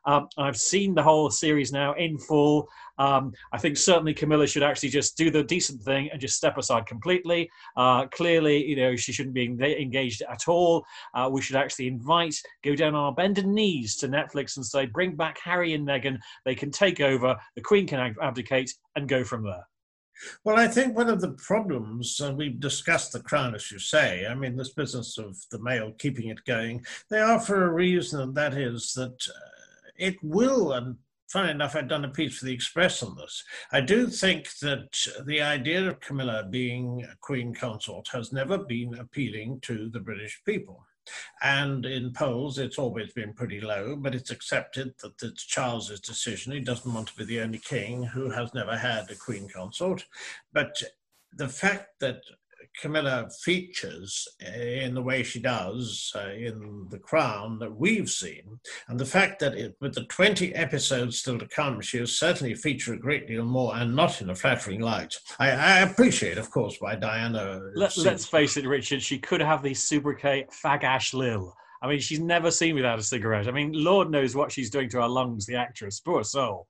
Um, I've seen the whole series now in full. Um, I think certainly Camilla should actually just do the decent thing and just step aside completely. Uh, clearly, you know, she shouldn't be engaged at all. Uh, we should actually invite, go down on our bended knees to Netflix and say, bring back Harry and Meghan. They can take over. The Queen can abdicate and go from there. Well, I think one of the problems, uh, we've discussed the Crown, as you say, I mean, this business of the Mail keeping it going, they are for a reason, and that is that uh, it will, and funny enough, I'd done a piece for the Express on this. I do think that the idea of Camilla being a Queen Consort has never been appealing to the British people. And in polls, it's always been pretty low, but it's accepted that it's Charles's decision. He doesn't want to be the only king who has never had a Queen Consort. But the fact that Camilla features in the way she does uh, in The Crown that we've seen, and the fact that it, with the twenty episodes still to come, she will certainly feature a great deal more and not in a flattering light. I, I appreciate, of course, why Diana... Let, let's face it, Richard, she could have the sobriquet Fag Ash Lil. I mean, she's never seen without a cigarette. I mean, Lord knows what she's doing to her lungs, the actress. Poor soul.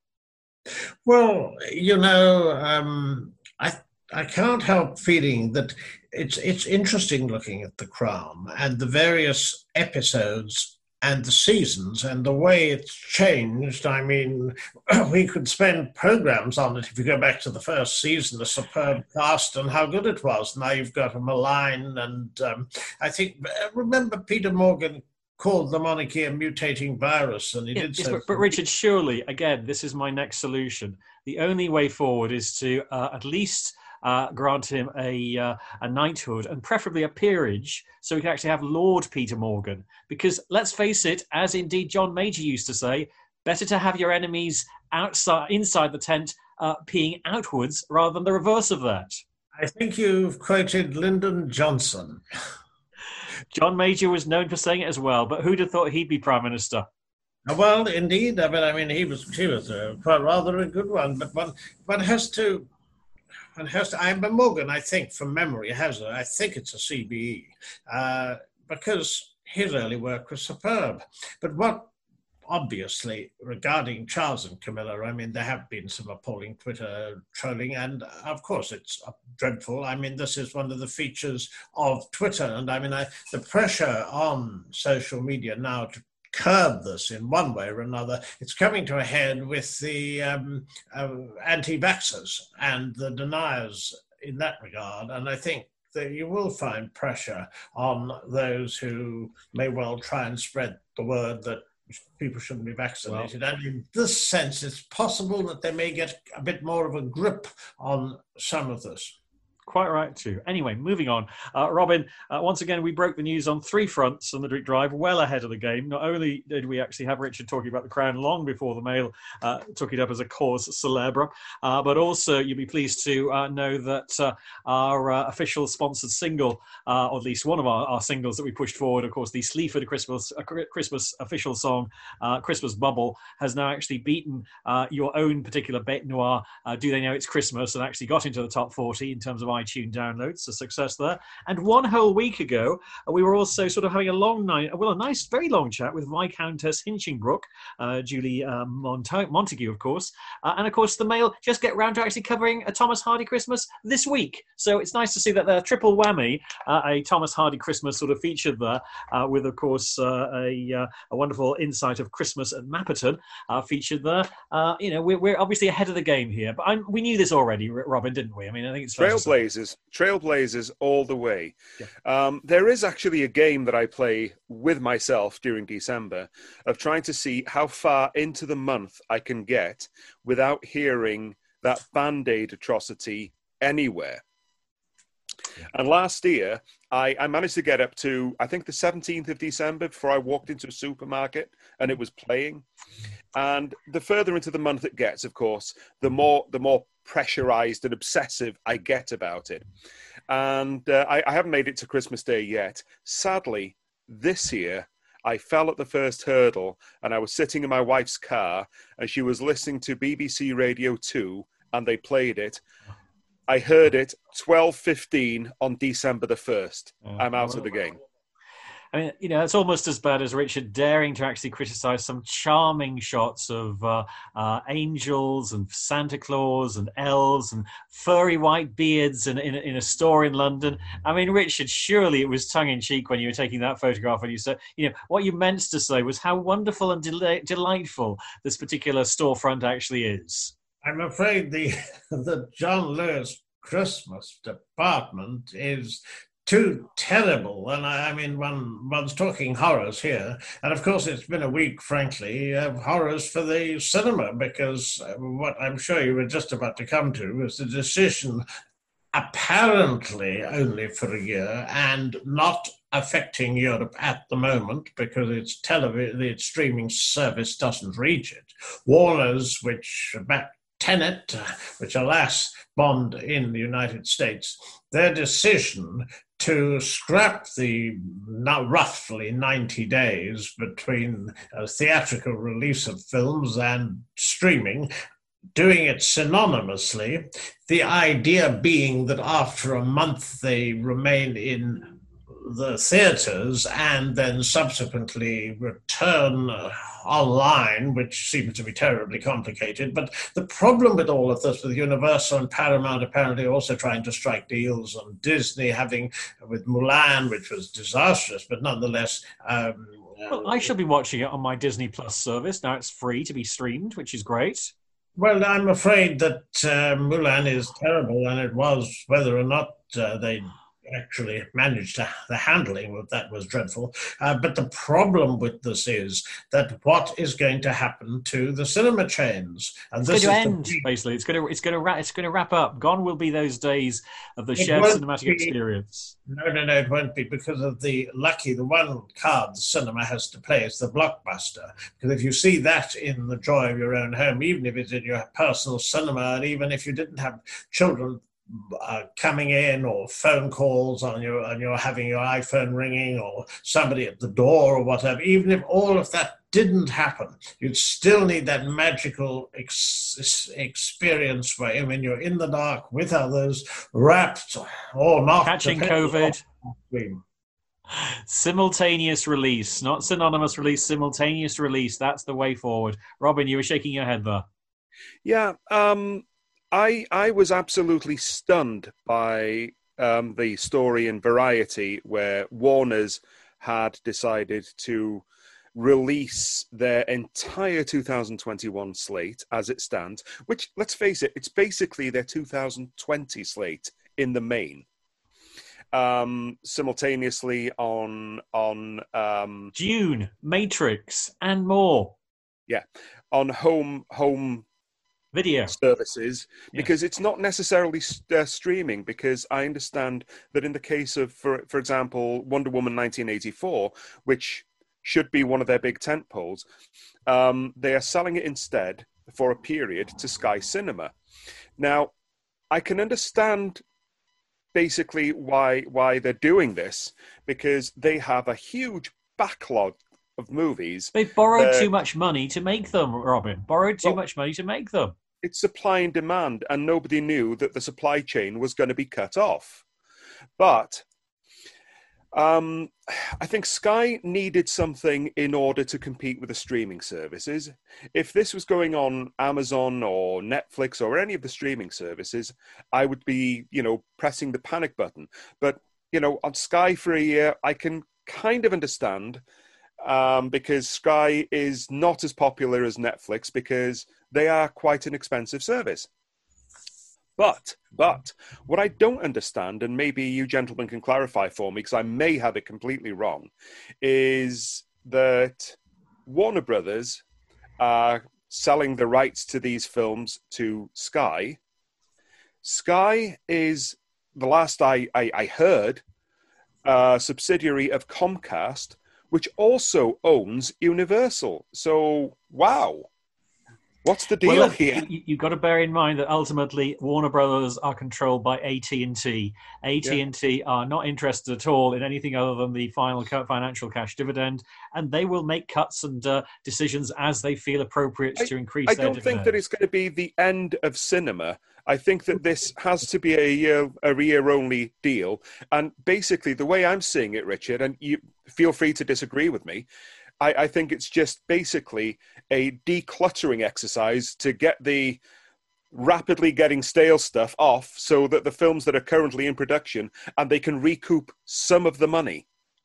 Well, you know, um, I... I can't help feeling that it's it's interesting looking at The Crown and the various episodes and the seasons and the way it's changed. I mean, we could spend programs on it if you go back to the first season, the superb cast and how good it was. Now you've got a malign, and um, I think, remember Peter Morgan called the monarchy a mutating virus, and he yeah, did so. But, but Richard, surely, again, this is my next solution. The only way forward is to uh, at least... Uh, grant him a uh, a knighthood and preferably a peerage, so we can actually have Lord Peter Morgan. Because let's face it, as indeed John Major used to say, better to have your enemies outside, inside the tent, uh, peeing outwards, rather than the reverse of that. I think you've quoted Lyndon Johnson. John Major was known for saying it as well, but who'd have thought he'd be Prime Minister? Well, indeed, but I mean, he was he was uh, quite rather a good one. But one one has to. And has to, I'm a Morgan, I think, from memory, has a, I think it's a C B E, uh, because his early work was superb. But what, obviously, regarding Charles and Camilla, I mean, there have been some appalling Twitter trolling, and of course it's dreadful. I mean, this is one of the features of Twitter, and I mean, I, the pressure on social media now to curb this in one way or another, it's coming to a head with the um, uh, anti-vaxxers and the deniers in that regard. And I think that you will find pressure on those who may well try and spread the word that people shouldn't be vaccinated. Well, and in this sense, it's possible that they may get a bit more of a grip on some of this. Quite right, too. Anyway, moving on. Uh, Robin, uh, once again, we broke the news on three fronts on the Drink Drive, well ahead of the game. Not only did we actually have Richard talking about the Crown long before the Mail uh, took it up as a cause célèbre, uh, but also you'll be pleased to uh, know that uh, our uh, official sponsored single, uh, or at least one of our, our singles that we pushed forward, of course, the Sleaford Christmas, uh, Christmas official song, uh, Christmas Bubble, has now actually beaten uh, your own particular bête noire, uh, Do They Know It's Christmas, and actually got into the top forty in terms of iTunes downloads, a success there. And one whole week ago, uh, we were also sort of having a long night, well, a nice, very long chat with Viscountess Hinchingbrook, uh, Julie uh, Mont- Montague, of course. Uh, and of course, the Mail just get round to actually covering a Thomas Hardy Christmas this week. So it's nice to see that the triple whammy, uh, a Thomas Hardy Christmas sort of featured there, uh, with, of course, uh, a, uh, a wonderful insight of Christmas at Mapperton uh, featured there. Uh, you know, we're, we're obviously ahead of the game here, but I'm, we knew this already, Robin, didn't we? I mean, I think it's Trailblazers. Trailblazers all the way. Yeah. Um, there is actually a game that I play with myself during December of trying to see how far into the month I can get without hearing that Band-Aid atrocity anywhere. Yeah. And last year, I, I managed to get up to, I think, the seventeenth of December before I walked into a supermarket and it was playing. And the further into the month it gets, of course, the more the more pressurized and obsessive I get about it. And uh, I, I haven't made it to Christmas Day yet. Sadly, this year, I fell at the first hurdle and I was sitting in my wife's car and she was listening to B B C Radio two and they played it. I heard it twelve fifteen on December the first. Uh, I'm out well, of the game. I mean, you know, it's almost as bad as Richard daring to actually criticise some charming shots of uh, uh, angels and Santa Claus and elves and furry white beards in, in, in a store in London. I mean, Richard, surely it was tongue-in-cheek when you were taking that photograph and you said, you know, what you meant to say was how wonderful and del- delightful this particular storefront actually is. I'm afraid the the John Lewis Christmas department is too terrible. And I, I mean, one one's talking horrors here. And of course, it's been a week, frankly, of horrors for the cinema, because what I'm sure you were just about to come to was the decision, apparently only for a year and not affecting Europe at the moment because its television, its streaming service doesn't reach it. Warner's, which back Tenet, which alas bombed in the United States, their decision to scrap the now roughly ninety days between a theatrical release of films and streaming, doing it synonymously, the idea being that after a month they remain in the theaters and then subsequently return uh, online, which seems to be terribly complicated. But the problem with all of this, with Universal and Paramount apparently also trying to strike deals on Disney, having with Mulan, which was disastrous, but nonetheless... Um, well, I shall be watching it on my Disney Plus service. Now it's free to be streamed, which is great. Well, I'm afraid that uh, Mulan is terrible, and it was, whether or not uh, they actually managed to, the handling of that was dreadful. Uh, but the problem with this is that what is going to happen to the cinema chains? And it's this going to is end, the, basically. It's going to, it's going to, it's going to wrap up. Gone will be those days of the It shared won't cinematic be- experience. No, no, no, it won't be, because of the lucky, the one card the cinema has to play is the blockbuster. Because if you see that in the joy of your own home, even if it's in your personal cinema, and even if you didn't have children uh, coming in, or phone calls on your, and you're having your iPhone ringing, or somebody at the door or whatever, even if all of that didn't happen, you'd still need that magical ex- experience where when you're in the dark with others, wrapped or not. Catching COVID. Simultaneous release, not synonymous release, simultaneous release. That's the way forward. Robin, you were shaking your head there. Yeah, um, I I was absolutely stunned by um, the story in Variety where Warner's had decided to release their entire two thousand twenty-one slate as it stands, which, let's face it, it's basically their two thousand twenty slate in the main. Um, simultaneously on on um, Dune, Matrix, and more. Yeah, on home home video services, yeah. because it's not necessarily uh, streaming. Because I understand that in the case of, for for example, Wonder Woman nineteen eighty-four, which should be one of their big tentpoles, um, they are selling it instead for a period to Sky Cinema. Now, I can understand basically why why they're doing this, because they have a huge backlog of movies. They've borrowed uh, too much money to make them, Robin. Borrowed too well, much money to make them. It's supply and demand, and nobody knew that the supply chain was going to be cut off. But um, I think Sky needed something in order to compete with the streaming services. If this was going on Amazon or Netflix or any of the streaming services, I would be, you know, pressing the panic button. But, you know, on Sky for a year, I can kind of understand, um, because Sky is not as popular as Netflix because they are quite an expensive service. But, but, what I don't understand, and maybe you gentlemen can clarify for me, because I may have it completely wrong, is that Warner Brothers are selling the rights to these films to Sky. Sky is, the last I, I, I heard, a subsidiary of Comcast, which also owns Universal. So, wow. What's the deal well, here? You, you've got to bear in mind that ultimately Warner Brothers are controlled by A T and T. A T and T yeah. are not interested at all in anything other than the final financial cash dividend, and they will make cuts and uh, decisions as they feel appropriate I, to increase I their don't dividend. think that it's going to be the end of cinema I think that this has to be a year, a year-only deal. And basically, the way I'm seeing it, Richard, and you feel free to disagree with me, I, I think it's just basically a decluttering exercise to get the rapidly getting stale stuff off so that the films that are currently in production, and they can recoup some of the money.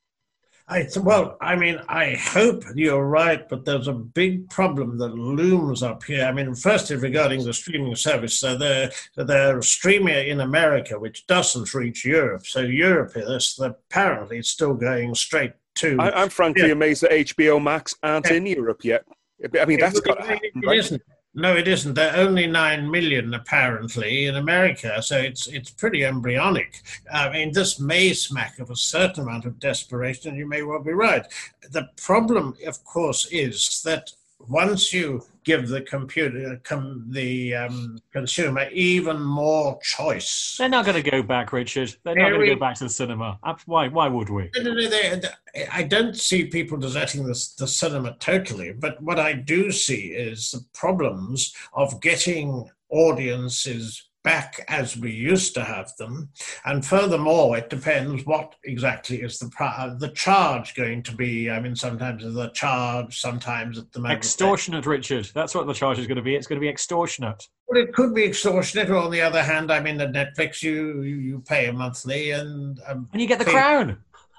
I, well, I mean, I hope you're right, but there's a big problem that looms up here. I mean, firstly, regarding the streaming service, so they're, they're streaming in America, which doesn't reach Europe. So Europe is apparently still going straight to... I, I'm frankly yeah. amazed that H B O Max aren't in Europe yet. I mean, that's it, got to it, happen, it right? isn't. No, it isn't. There are only nine million apparently in America, so it's it's pretty embryonic. I mean, this may smack of a certain amount of desperation, and you may well be right. The problem, of course, is that once you give the computer, com, the um, consumer even more choice, they're not going to go back, Richard. They're not going to go back to the cinema. Why? Why would we? No, no, no, they, I don't see people deserting the, the cinema totally, but what I do see is the problems of getting audiences back as we used to have them. And furthermore, it depends what exactly is the uh, the charge going to be. I mean, sometimes the charge, sometimes at the moment. Extortionate, Richard. That's what the charge is going to be. It's going to be extortionate. Well, it could be extortionate, or on the other hand, I mean, at Netflix, you, you, you pay a monthly and... Um, and you get the pay- Crown.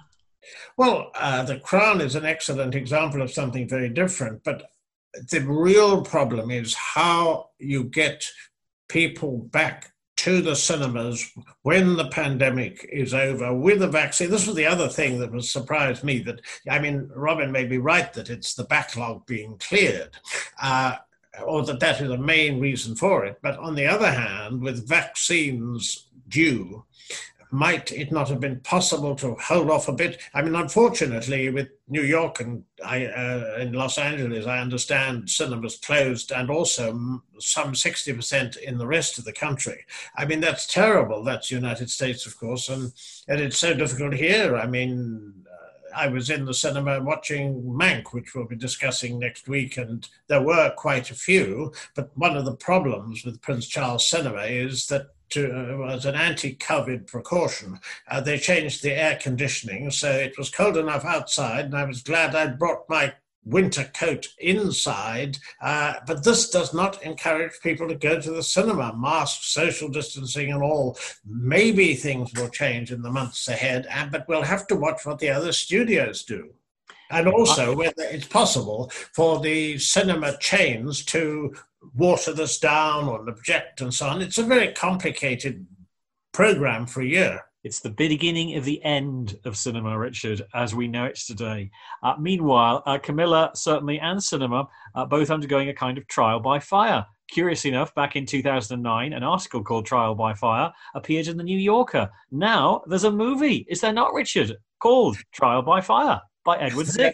Well, uh, The Crown is an excellent example of something very different, but the real problem is how you get people back to the cinemas when the pandemic is over with the vaccine. This was the other thing that was surprised me, that, I mean, Robin may be right that it's the backlog being cleared, uh, or that that is the main reason for it. But on the other hand, with vaccines due, might it not have been possible to hold off a bit? I mean, unfortunately, with New York and I, uh, in Los Angeles, I understand cinemas closed, and also some sixty percent in the rest of the country. I mean, that's terrible. That's the United States, of course, and, and it's so difficult here. I mean, uh, I was in the cinema watching Mank, which we'll be discussing next week, and there were quite a few, but one of the problems with Prince Charles Cinema is that To, uh, as an anti-COVID precaution, uh, they changed the air conditioning, so it was cold enough outside, and I was glad I'd brought my winter coat inside, uh, but this does not encourage people to go to the cinema. Masks, social distancing and all. Maybe things will change in the months ahead, and, but we'll have to watch what the other studios do. And also whether it's possible for the cinema chains to water this down or object and so on. It's a very complicated program for a year. It's the beginning of the end of cinema, Richard, as we know it today. Uh, meanwhile, uh, Camilla, certainly, and cinema, uh, both undergoing a kind of trial by fire. Curious enough, back in two thousand nine, an article called Trial by Fire appeared in the New Yorker. Now there's a movie, is there not, Richard, called Trial by Fire by Edward Zwick.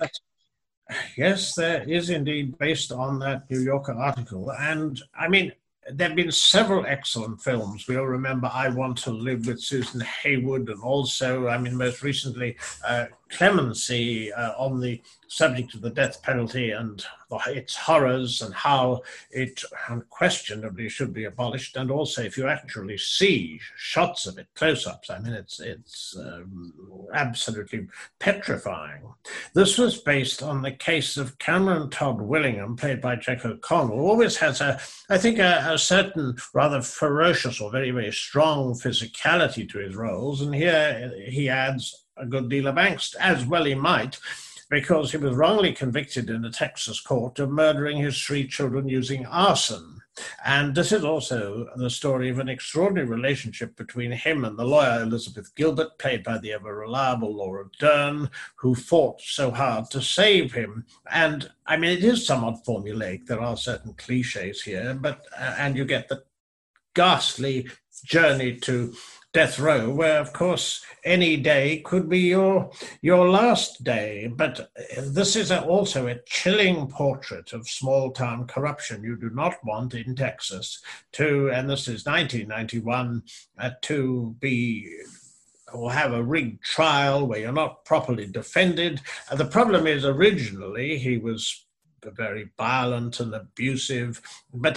Yes, there is indeed, based on that New Yorker article. And I mean, there have been several excellent films. We all remember I Want to Live with Susan Haywood, and also, I mean, most recently, uh, Clemency uh, on the subject of the death penalty and its horrors and how it unquestionably should be abolished. And also, if you actually see shots of it, close-ups, I mean, it's it's um, absolutely petrifying. This was based on the case of Cameron Todd Willingham, played by Jack O'Connell, who always has, a, I think, a, a certain rather ferocious or very, very strong physicality to his roles. And here he adds a good deal of angst, as well he might, because he was wrongly convicted in a Texas court of murdering his three children using arson. And this is also the story of an extraordinary relationship between him and the lawyer Elizabeth Gilbert, played by the ever-reliable Laura Dern, who fought so hard to save him. And, I mean, it is somewhat formulaic. There are certain cliches here, but uh, and you get the ghastly journey to death row, where, of course, any day could be your your last day. But this is a, also a chilling portrait of small-town corruption. You do not want in Texas to, and this is nineteen ninety-one, uh, to be or have a rigged trial where you're not properly defended. Uh, the problem is, originally, he was very violent and abusive, but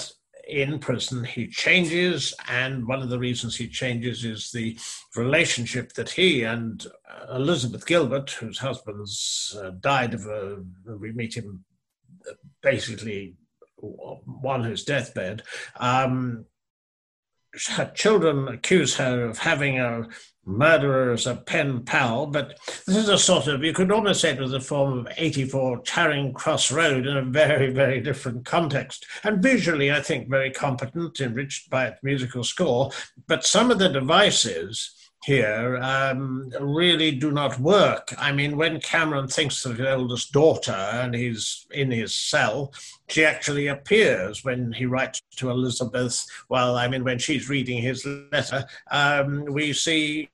in prison, he changes, and one of the reasons he changes is the relationship that he and uh, Elizabeth Gilbert, whose husband's uh, died of a, we meet him basically on his deathbed. Um, her children accuse her of having a murderer as a pen pal, but this is a sort of, you could almost say it was a form of eighty-four Charing Cross Road in a very, very different context. And visually, I think, very competent, enriched by its musical score. But some of the devices here um, really do not work. I mean, when Cameron thinks of his oldest daughter and he's in his cell, she actually appears when he writes to Elizabeth. Well, I mean, when she's reading his letter, um, we see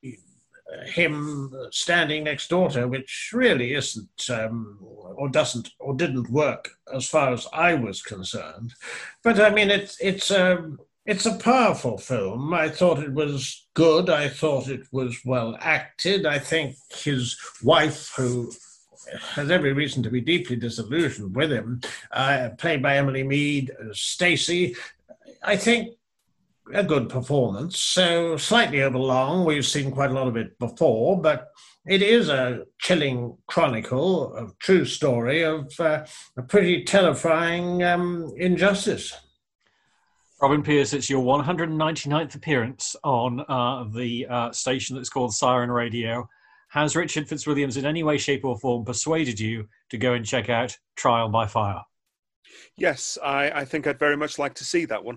him standing next door to her, which really isn't um, or doesn't or didn't work as far as I was concerned. But I mean, it's it's um, It's a powerful film. I thought it was good. I thought it was well acted. I think his wife, who has every reason to be deeply disillusioned with him, uh, played by Emily Mead, Stacey, I think a good performance. So slightly overlong. We've seen quite a lot of it before, but it is a chilling chronicle, a true story of uh, a pretty terrifying um, injustice. Robin Pierce, it's your one hundred ninety-ninth appearance on uh, the uh, station that's called Siren Radio. Has Richard Fitzwilliams in any way, shape or form persuaded you to go and check out Trial by Fire? Yes, I, I think I'd very much like to see that one.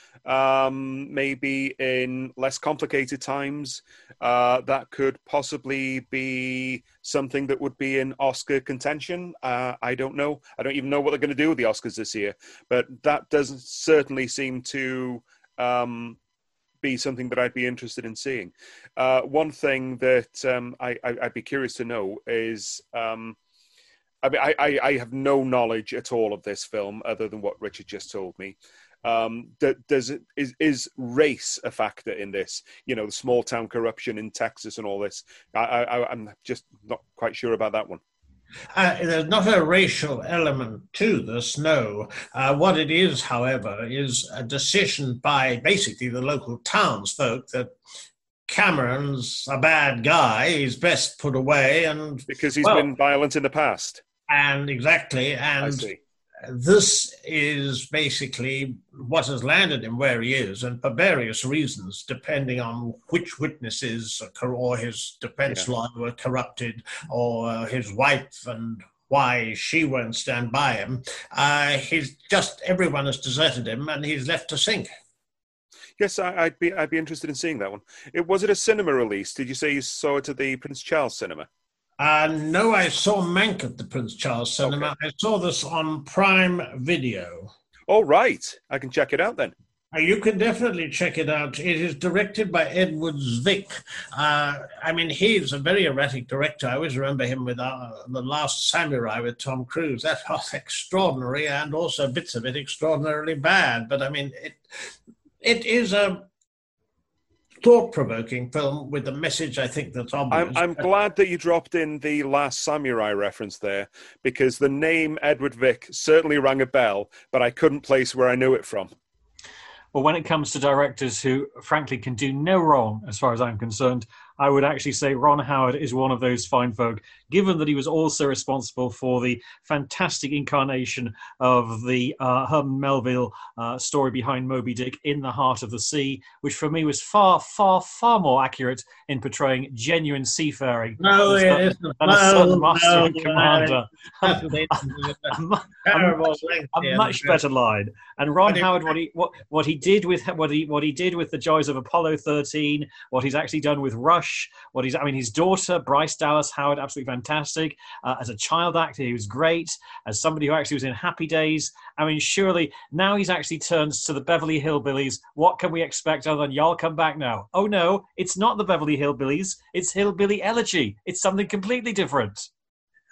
Um, maybe in less complicated times, uh, that could possibly be something that would be in Oscar contention. Uh, I don't know. I don't even know what they're going to do with the Oscars this year, but that doesn't certainly seem to um, be something that I'd be interested in seeing. Uh, one thing that um, I, I, I'd be curious to know is, um, I mean, I, I, I have no knowledge at all of this film other than what Richard just told me. Um, does it, is, is race a factor in this? You know, the small town corruption in Texas and all this. I, I, I'm just not quite sure about that one. Uh, there's not a racial element to this, no. Uh, what it is, however, is a decision by basically the local townsfolk that Cameron's a bad guy, he's best put away. And because he's well, been violent in the past. And exactly, and I see. This is basically what has landed him where he is, and for various reasons, depending on which witnesses or his defense yeah. lawyer were corrupted, or his wife and why she won't stand by him. Uh, he's just, everyone has deserted him, and he's left to sink. Yes, I, I'd be I'd be interested in seeing that one. It was it a cinema release? Did you say you saw it at the Prince Charles Cinema? Uh, no, I saw Mank at the Prince Charles Cinema. Okay. I saw this on Prime Video. All right. I can check it out then. Uh, you can definitely check it out. It is directed by Edward Zwick. Uh, I mean, he's a very erratic director. I always remember him with uh, The Last Samurai with Tom Cruise. That was extraordinary, and also bits of it extraordinarily bad. But, I mean, it it is a thought-provoking film with a message, I think, that's obvious. I'm, I'm glad that you dropped in the Last Samurai reference there, because the name Edward Zwick certainly rang a bell, but I couldn't place where I knew it from. Well, when it comes to directors who, frankly, can do no wrong, as far as I'm concerned, I would actually say Ron Howard is one of those fine folk, given that he was also responsible for the fantastic incarnation of the uh, Herman Melville uh, story behind Moby Dick, In the Heart of the Sea, which for me was far, far, far more accurate in portraying genuine seafaring no, than, it than a certain master no, and commander. No, a, much, a much better line. And Ron Howard, what he what what he did with what he what he did with The Joys of Apollo thirteen, what he's actually done with Rush. What he's, I mean, his daughter, Bryce Dallas Howard, absolutely fantastic. Uh, as a child actor, he was great. As somebody who actually was in Happy Days, I mean, surely now he's actually turns to the Beverly Hillbillies. What can we expect other than y'all come back now? Oh no, it's not the Beverly Hillbillies. It's Hillbilly Elegy. It's something completely different.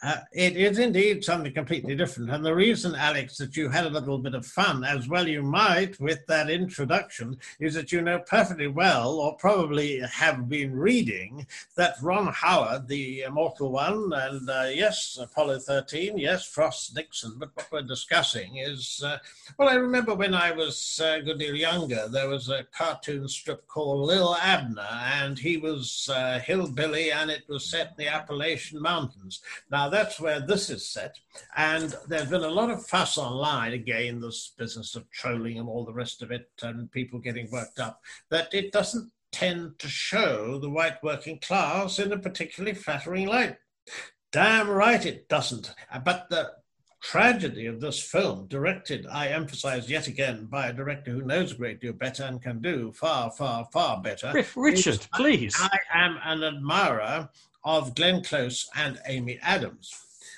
Uh, it is indeed something completely different. And the reason, Alex, that you had a little bit of fun, as well you might, with that introduction, is that you know perfectly well, or probably have been reading, that Ron Howard, the immortal one, and uh, yes, Apollo thirteen, yes, Frost Nixon, but what we're discussing is, uh, well, I remember when I was a good deal younger, there was a cartoon strip called Lil Abner, and he was uh, hillbilly, and it was set in the Appalachian Mountains. Now, that's where this is set, and there's been a lot of fuss online, again, this business of trolling and all the rest of it, and people getting worked up, that it doesn't tend to show the white working class in a particularly flattering light. Damn right it doesn't. But the tragedy of this film, directed, I emphasize yet again, by a director who knows a great deal better and can do far, far, far better. Richard, please. I, I am an admirer of Glenn Close and Amy Adams.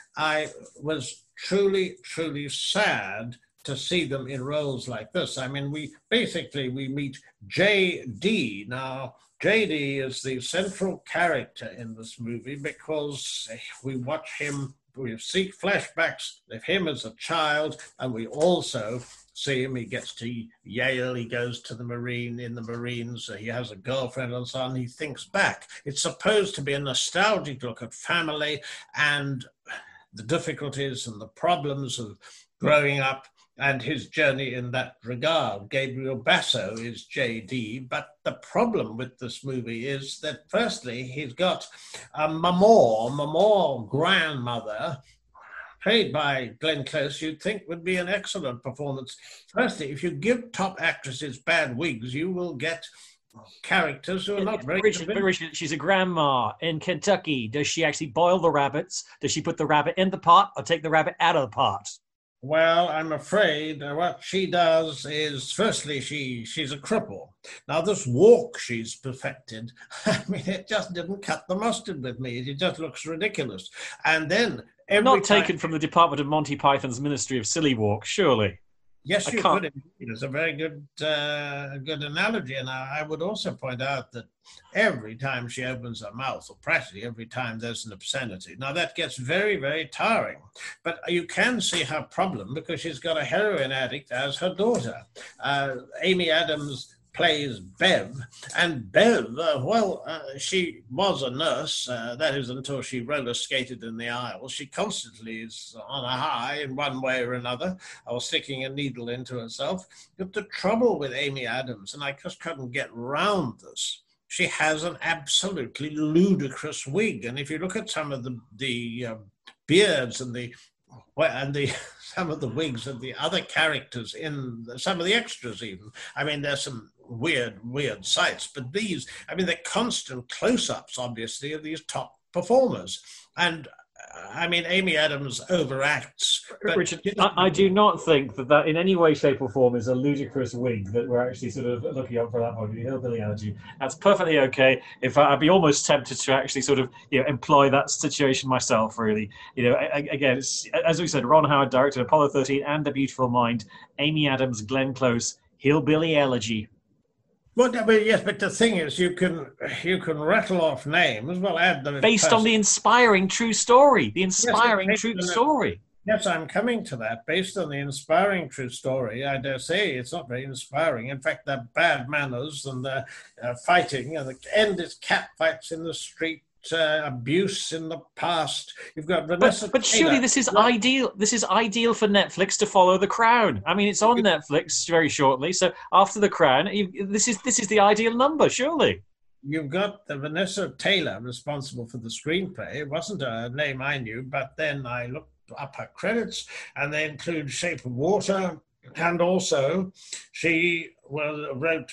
I was truly, truly sad to see them in roles like this. I mean, we basically, we meet J D. Now, J D is the central character in this movie because we watch him, we see flashbacks of him as a child, and we also see him, he gets to Yale, he goes to the Marine, in the Marines, uh, he has a girlfriend and so on, he thinks back. It's supposed to be a nostalgic look at family and the difficulties and the problems of growing up and his journey in that regard. Gabriel Basso is J D, but the problem with this movie is that firstly, he's got a Mamor, Mamor grandmother, played by Glenn Close, you'd think would be an excellent performance. Firstly, if you give top actresses bad wigs, you will get characters who are not very Richard, but Richard, she's a grandma in Kentucky. Does she actually boil the rabbits? Does she put the rabbit in the pot or take the rabbit out of the pot? Well, I'm afraid uh, what she does is, firstly, she she's a cripple. Now, this walk she's perfected, I mean, it just didn't cut the mustard with me. It just looks ridiculous. And then... every Not time, taken from the department of Monty Python's Ministry of Silly Walk, surely. Yes, I you can't- could. It's a very good uh, good analogy. And I, I would also point out that every time she opens her mouth, or practically every time, there's an obscenity. Now, that gets very, very tiring. But you can see her problem because she's got a heroin addict as her daughter. Uh, Amy Adams plays Bev, and Bev, uh, well, uh, she was a nurse, uh, that is until she roller skated in the aisle. She constantly is on a high in one way or another, or sticking a needle into herself. But the trouble with Amy Adams, and I just couldn't get round this, she has an absolutely ludicrous wig. And if you look at some of the, the uh, beards and the Well, and the some of the wigs of the other characters in the, some of the extras even. I mean, there's some weird, weird sights, but these, I mean, they're constant close-ups, obviously, of these top performers. And, uh, I mean, Amy Adams overacts. But Richard, I, I do not think that that in any way, shape or form is a ludicrous wig that we're actually sort of looking up for that point, the hillbilly energy. That's perfectly okay. In fact, I'd be almost tempted to actually sort of, you know, employ that situation myself, really. You know, I, again, it's, as we said, Ron Howard directed Apollo thirteen and A Beautiful Mind, Amy Adams, Glenn Close, hillbilly elegy. Well, but yes, but the thing is, you can you can rattle off names. Well, add them Based on the inspiring true story. The inspiring Yes, true based on story. Yes, I'm coming to that. Based on the inspiring true story, I dare say it's not very inspiring. In fact, they're bad manners and they're uh, fighting, and the end is cat fights in the street, uh, abuse in the past. You've got Vanessa. But, but surely Taylor. this is ideal. This is ideal for Netflix to follow The Crown. I mean, it's on Netflix very shortly. So after The Crown, you, this is this is the ideal number, surely. You've got the Vanessa Taylor responsible for the screenplay. It wasn't a name I knew, but then I looked up her credits, and they include Shape of Water, and also she well, wrote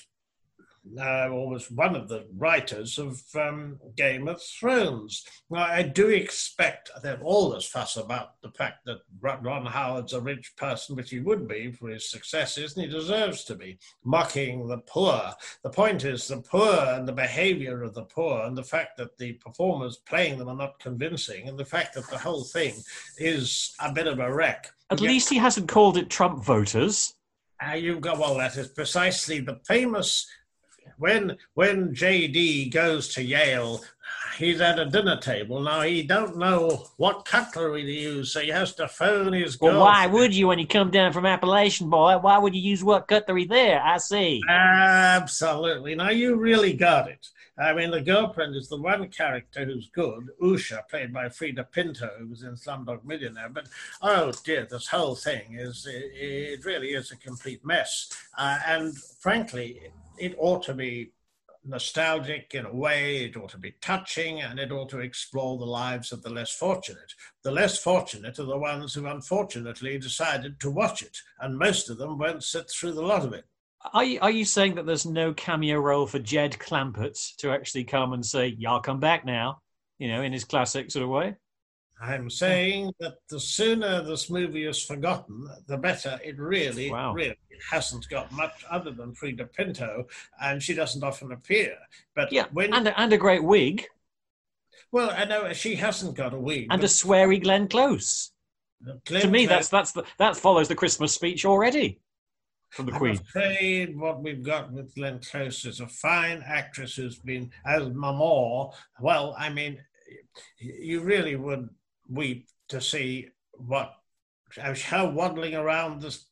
uh, or was one of the writers of um, Game of Thrones. Now, I do expect that all this fuss about the fact that Ron Howard's a rich person, which he would be for his successes, and he deserves to be, mocking the poor. The point is the poor and the behavior of the poor, and the fact that the performers playing them are not convincing, and the fact that the whole thing is a bit of a wreck. At You least he hasn't called it Trump voters. Uh, you've got, well, that is precisely the famous, when when J D goes to Yale, he's at a dinner table. Now, he don't know what cutlery to use, so he has to phone his Well, why girlfriend. would you when you come down from Appalachian, boy? Why would you use what cutlery there? I see. Absolutely. Now, you really got it. I mean, the girlfriend is the one character who's good, Usha, played by Frida Pinto, who was in Slumdog Millionaire. But, oh dear, this whole thing is, it, it really is a complete mess. Uh, and frankly, it ought to be nostalgic in a way, it ought to be touching, and it ought to explore the lives of the less fortunate. The less fortunate are the ones who unfortunately decided to watch it, and most of them won't sit through the lot of it. Are you, are you saying that there's no cameo role for Jed Clampett to actually come and say, y'all come back now, you know, in his classic sort of way? I'm saying that the sooner this movie is forgotten, the better. It really, Wow. really hasn't got much other than Frida Pinto, and she doesn't often appear. But Yeah, when, and a, and a great wig, well, I know she hasn't got a wig. and a but sweary Glenn Close. Glenn To me, Close- that's that's the, that follows the Christmas speech already from the I'm Queen. afraid what we've got with Glenn Close is a fine actress who's been, as Mamma, well, I mean, you really would weep to see what, how waddling around this,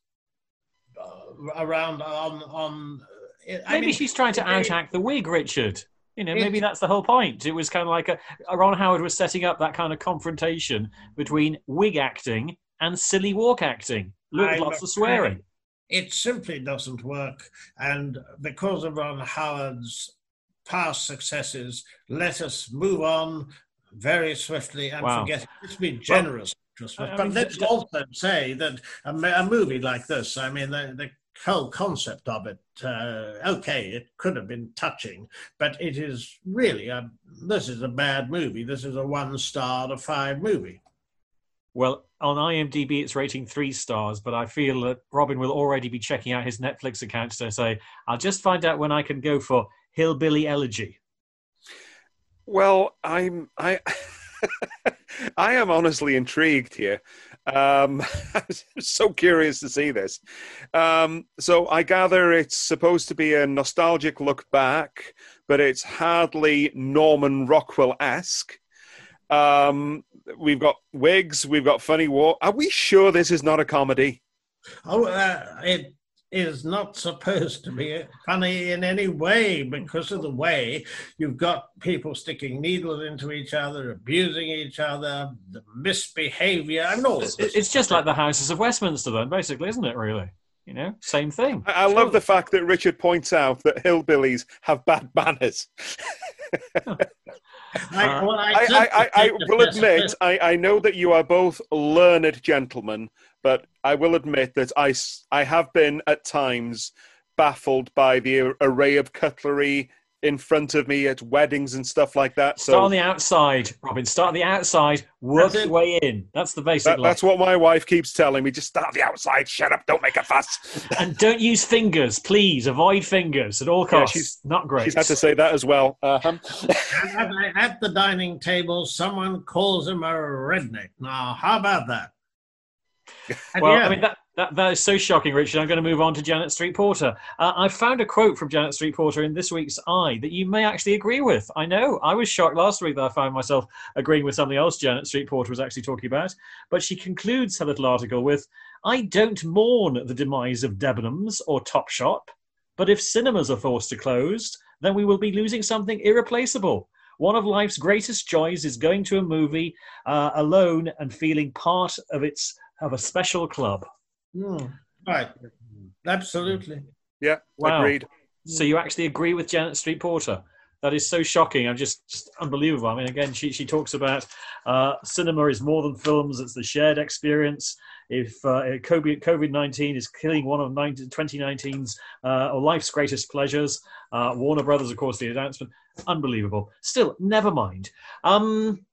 uh, around on, on. I Maybe mean, she's trying to it- outact the wig, Richard. You know, maybe It- that's the whole point. It was kind of like a, Ron Howard was setting up that kind of confrontation between wig acting and silly walk acting. Look, I'm lots of afraid swearing. It simply doesn't work. And because of Ron Howard's past successes, let us move on very swiftly and Wow. forget it. Let's be generous. Christmas. I But mean, let's th- also say that a, ma- a movie like this, I mean, the, the whole concept of it, uh, okay, it could have been touching, but it is really, a, this is a bad movie. This is a one star to five movie. Well, on IMDb, it's rating three stars, but I feel that Robin will already be checking out his Netflix account to say, I'll just find out when I can go for Hillbilly Elegy. Well, I'm I I am honestly intrigued here. Um, I'm so curious to see this. Um, so I gather it's supposed to be a nostalgic look back, but it's hardly Norman Rockwell-esque. Um, we've got wigs, we've got funny war. Are we sure this is not a comedy? Oh, uh, it is not supposed to be funny in any way because of the way you've got people sticking needles into each other, abusing each other, the misbehavior, and all It's, this. it's just like the Houses of Westminster, then, basically, isn't it, really? You know, same thing. I, I love the fact that Richard points out that hillbillies have bad manners. I, well, I, I, did I, I, I think will that admit, I, I know that you are both learned gentlemen, but I will admit that I, s- I have been at times baffled by the array of cutlery in front of me at weddings and stuff like that. Start So on the outside, Robin. Start on the outside, work That's your it. way in. That's the basic that, line. that's what my wife keeps telling me. Just start on the outside, shut up, don't make a fuss. And don't use fingers, please. Avoid fingers at all Yeah, costs. she's- Not great. She's had to say that as well. Uh-huh. And at, at the dining table, someone calls him a redneck. Now, how about that? And Well, yeah, I mean, that, that, that is so shocking, Richard. I'm going to move on to Janet Street Porter. Uh, I found a quote from Janet Street Porter in this week's Eye that you may actually agree with. I know. I was shocked last week that I found myself agreeing with something else Janet Street Porter was actually talking about. But she concludes her little article with, I don't mourn the demise of Debenhams or Topshop, but if cinemas are forced to close, then we will be losing something irreplaceable. One of life's greatest joys is going to a movie uh, alone and feeling part of its of a special club. Hmm, right, absolutely. Yeah, Wow. agreed. So you actually agree with Janet Street Porter? That is so shocking. I'm just, just unbelievable. I mean, again, she she talks about uh, cinema is more than films; it's the shared experience. If uh, COVID nineteen is killing one of twenty nineteen's uh, or life's greatest pleasures, uh, Warner Brothers, of course, the announcement, unbelievable. Still, never mind. Um,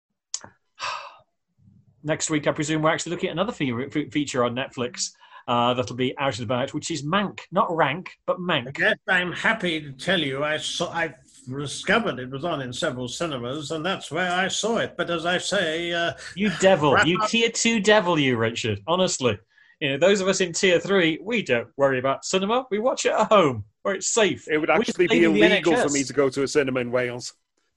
next week, I presume we're actually looking at another fe- feature on Netflix uh, that'll be out and about, which is Mank, not Rank, but Mank. Yes, I'm happy to tell you I saw I discovered it was on in several cinemas, and that's where I saw it. But as I say, uh, You devil, Wrap you up. tier two devil, you Richard. Honestly, you know those of us in tier three, we don't worry about cinema. We watch it at home where it's safe. It would We actually play be with the illegal N H S. for me to go to a cinema in Wales.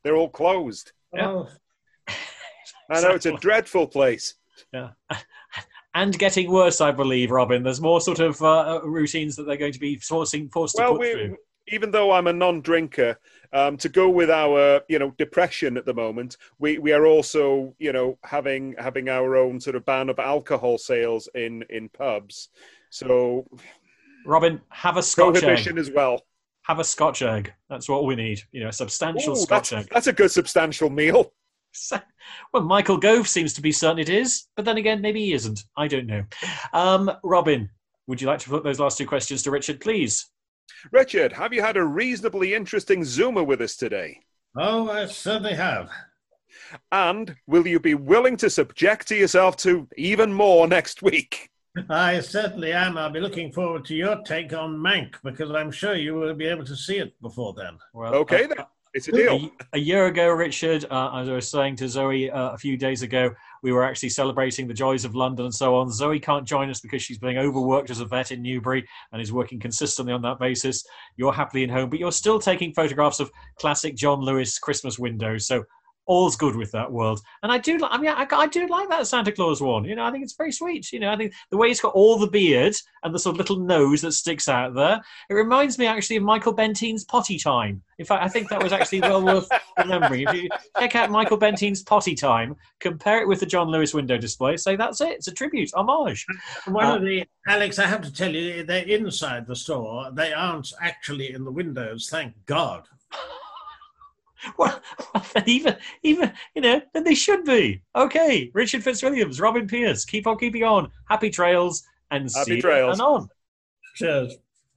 They're all closed. Yeah. Oh, I know, it's a dreadful place. Yeah. And getting worse, I believe, Robin. There's more sort of uh, routines that they're going to be forcing, forced Well, to put we, through. even though I'm a non-drinker, um, to go with our, you know, depression at the moment, we, we are also, you know, having having our own sort of ban of alcohol sales in, in pubs. So, Robin, have a Scotch prohibition egg. as well. Have a Scotch egg. That's what we need. You know, a substantial Ooh, Scotch that's, egg. that's a good substantial meal. Well, Michael Gove seems to be certain it is, but then again, maybe he isn't. I don't know. Um, Robin, would you like to put those last two questions to Richard, please? Richard, have you had a reasonably interesting Zoomer with us today? oh, I certainly have. And will you be willing to subject to yourself to even more next week? I certainly am. I'll be looking forward to your take on Mank because I'm sure you will be able to see it before then. Well, Okay, uh, then. It's a deal. A, a year ago, Richard, uh, as I was saying to Zoe uh, a few days ago, we were actually celebrating the joys of London and so on. Zoe can't join us because she's being overworked as a vet in Newbury and is working consistently on that basis. You're happily in home, but you're still taking photographs of classic John Lewis Christmas windows. So all's good with that world. And I do, I mean, I, I do like that Santa Claus one. You know, I think it's very sweet. You know, I think the way it's got all the beard and the sort of little nose that sticks out there, it reminds me actually of Michael Bentine's Potty Time. In fact, I think that was actually well worth remembering. If you check out Michael Bentine's Potty Time, compare it with the John Lewis window display, say that's it. It's a tribute, homage. One Uh, of the, Alex, I have to tell you, they're inside the store. They aren't actually in the windows, thank God. Well, then even, even, you know, then they should be. Okay, Richard Fitzwilliams, Robin Pierce, keep on keeping on. Happy trails and Happy see trails. you and on. Cheers.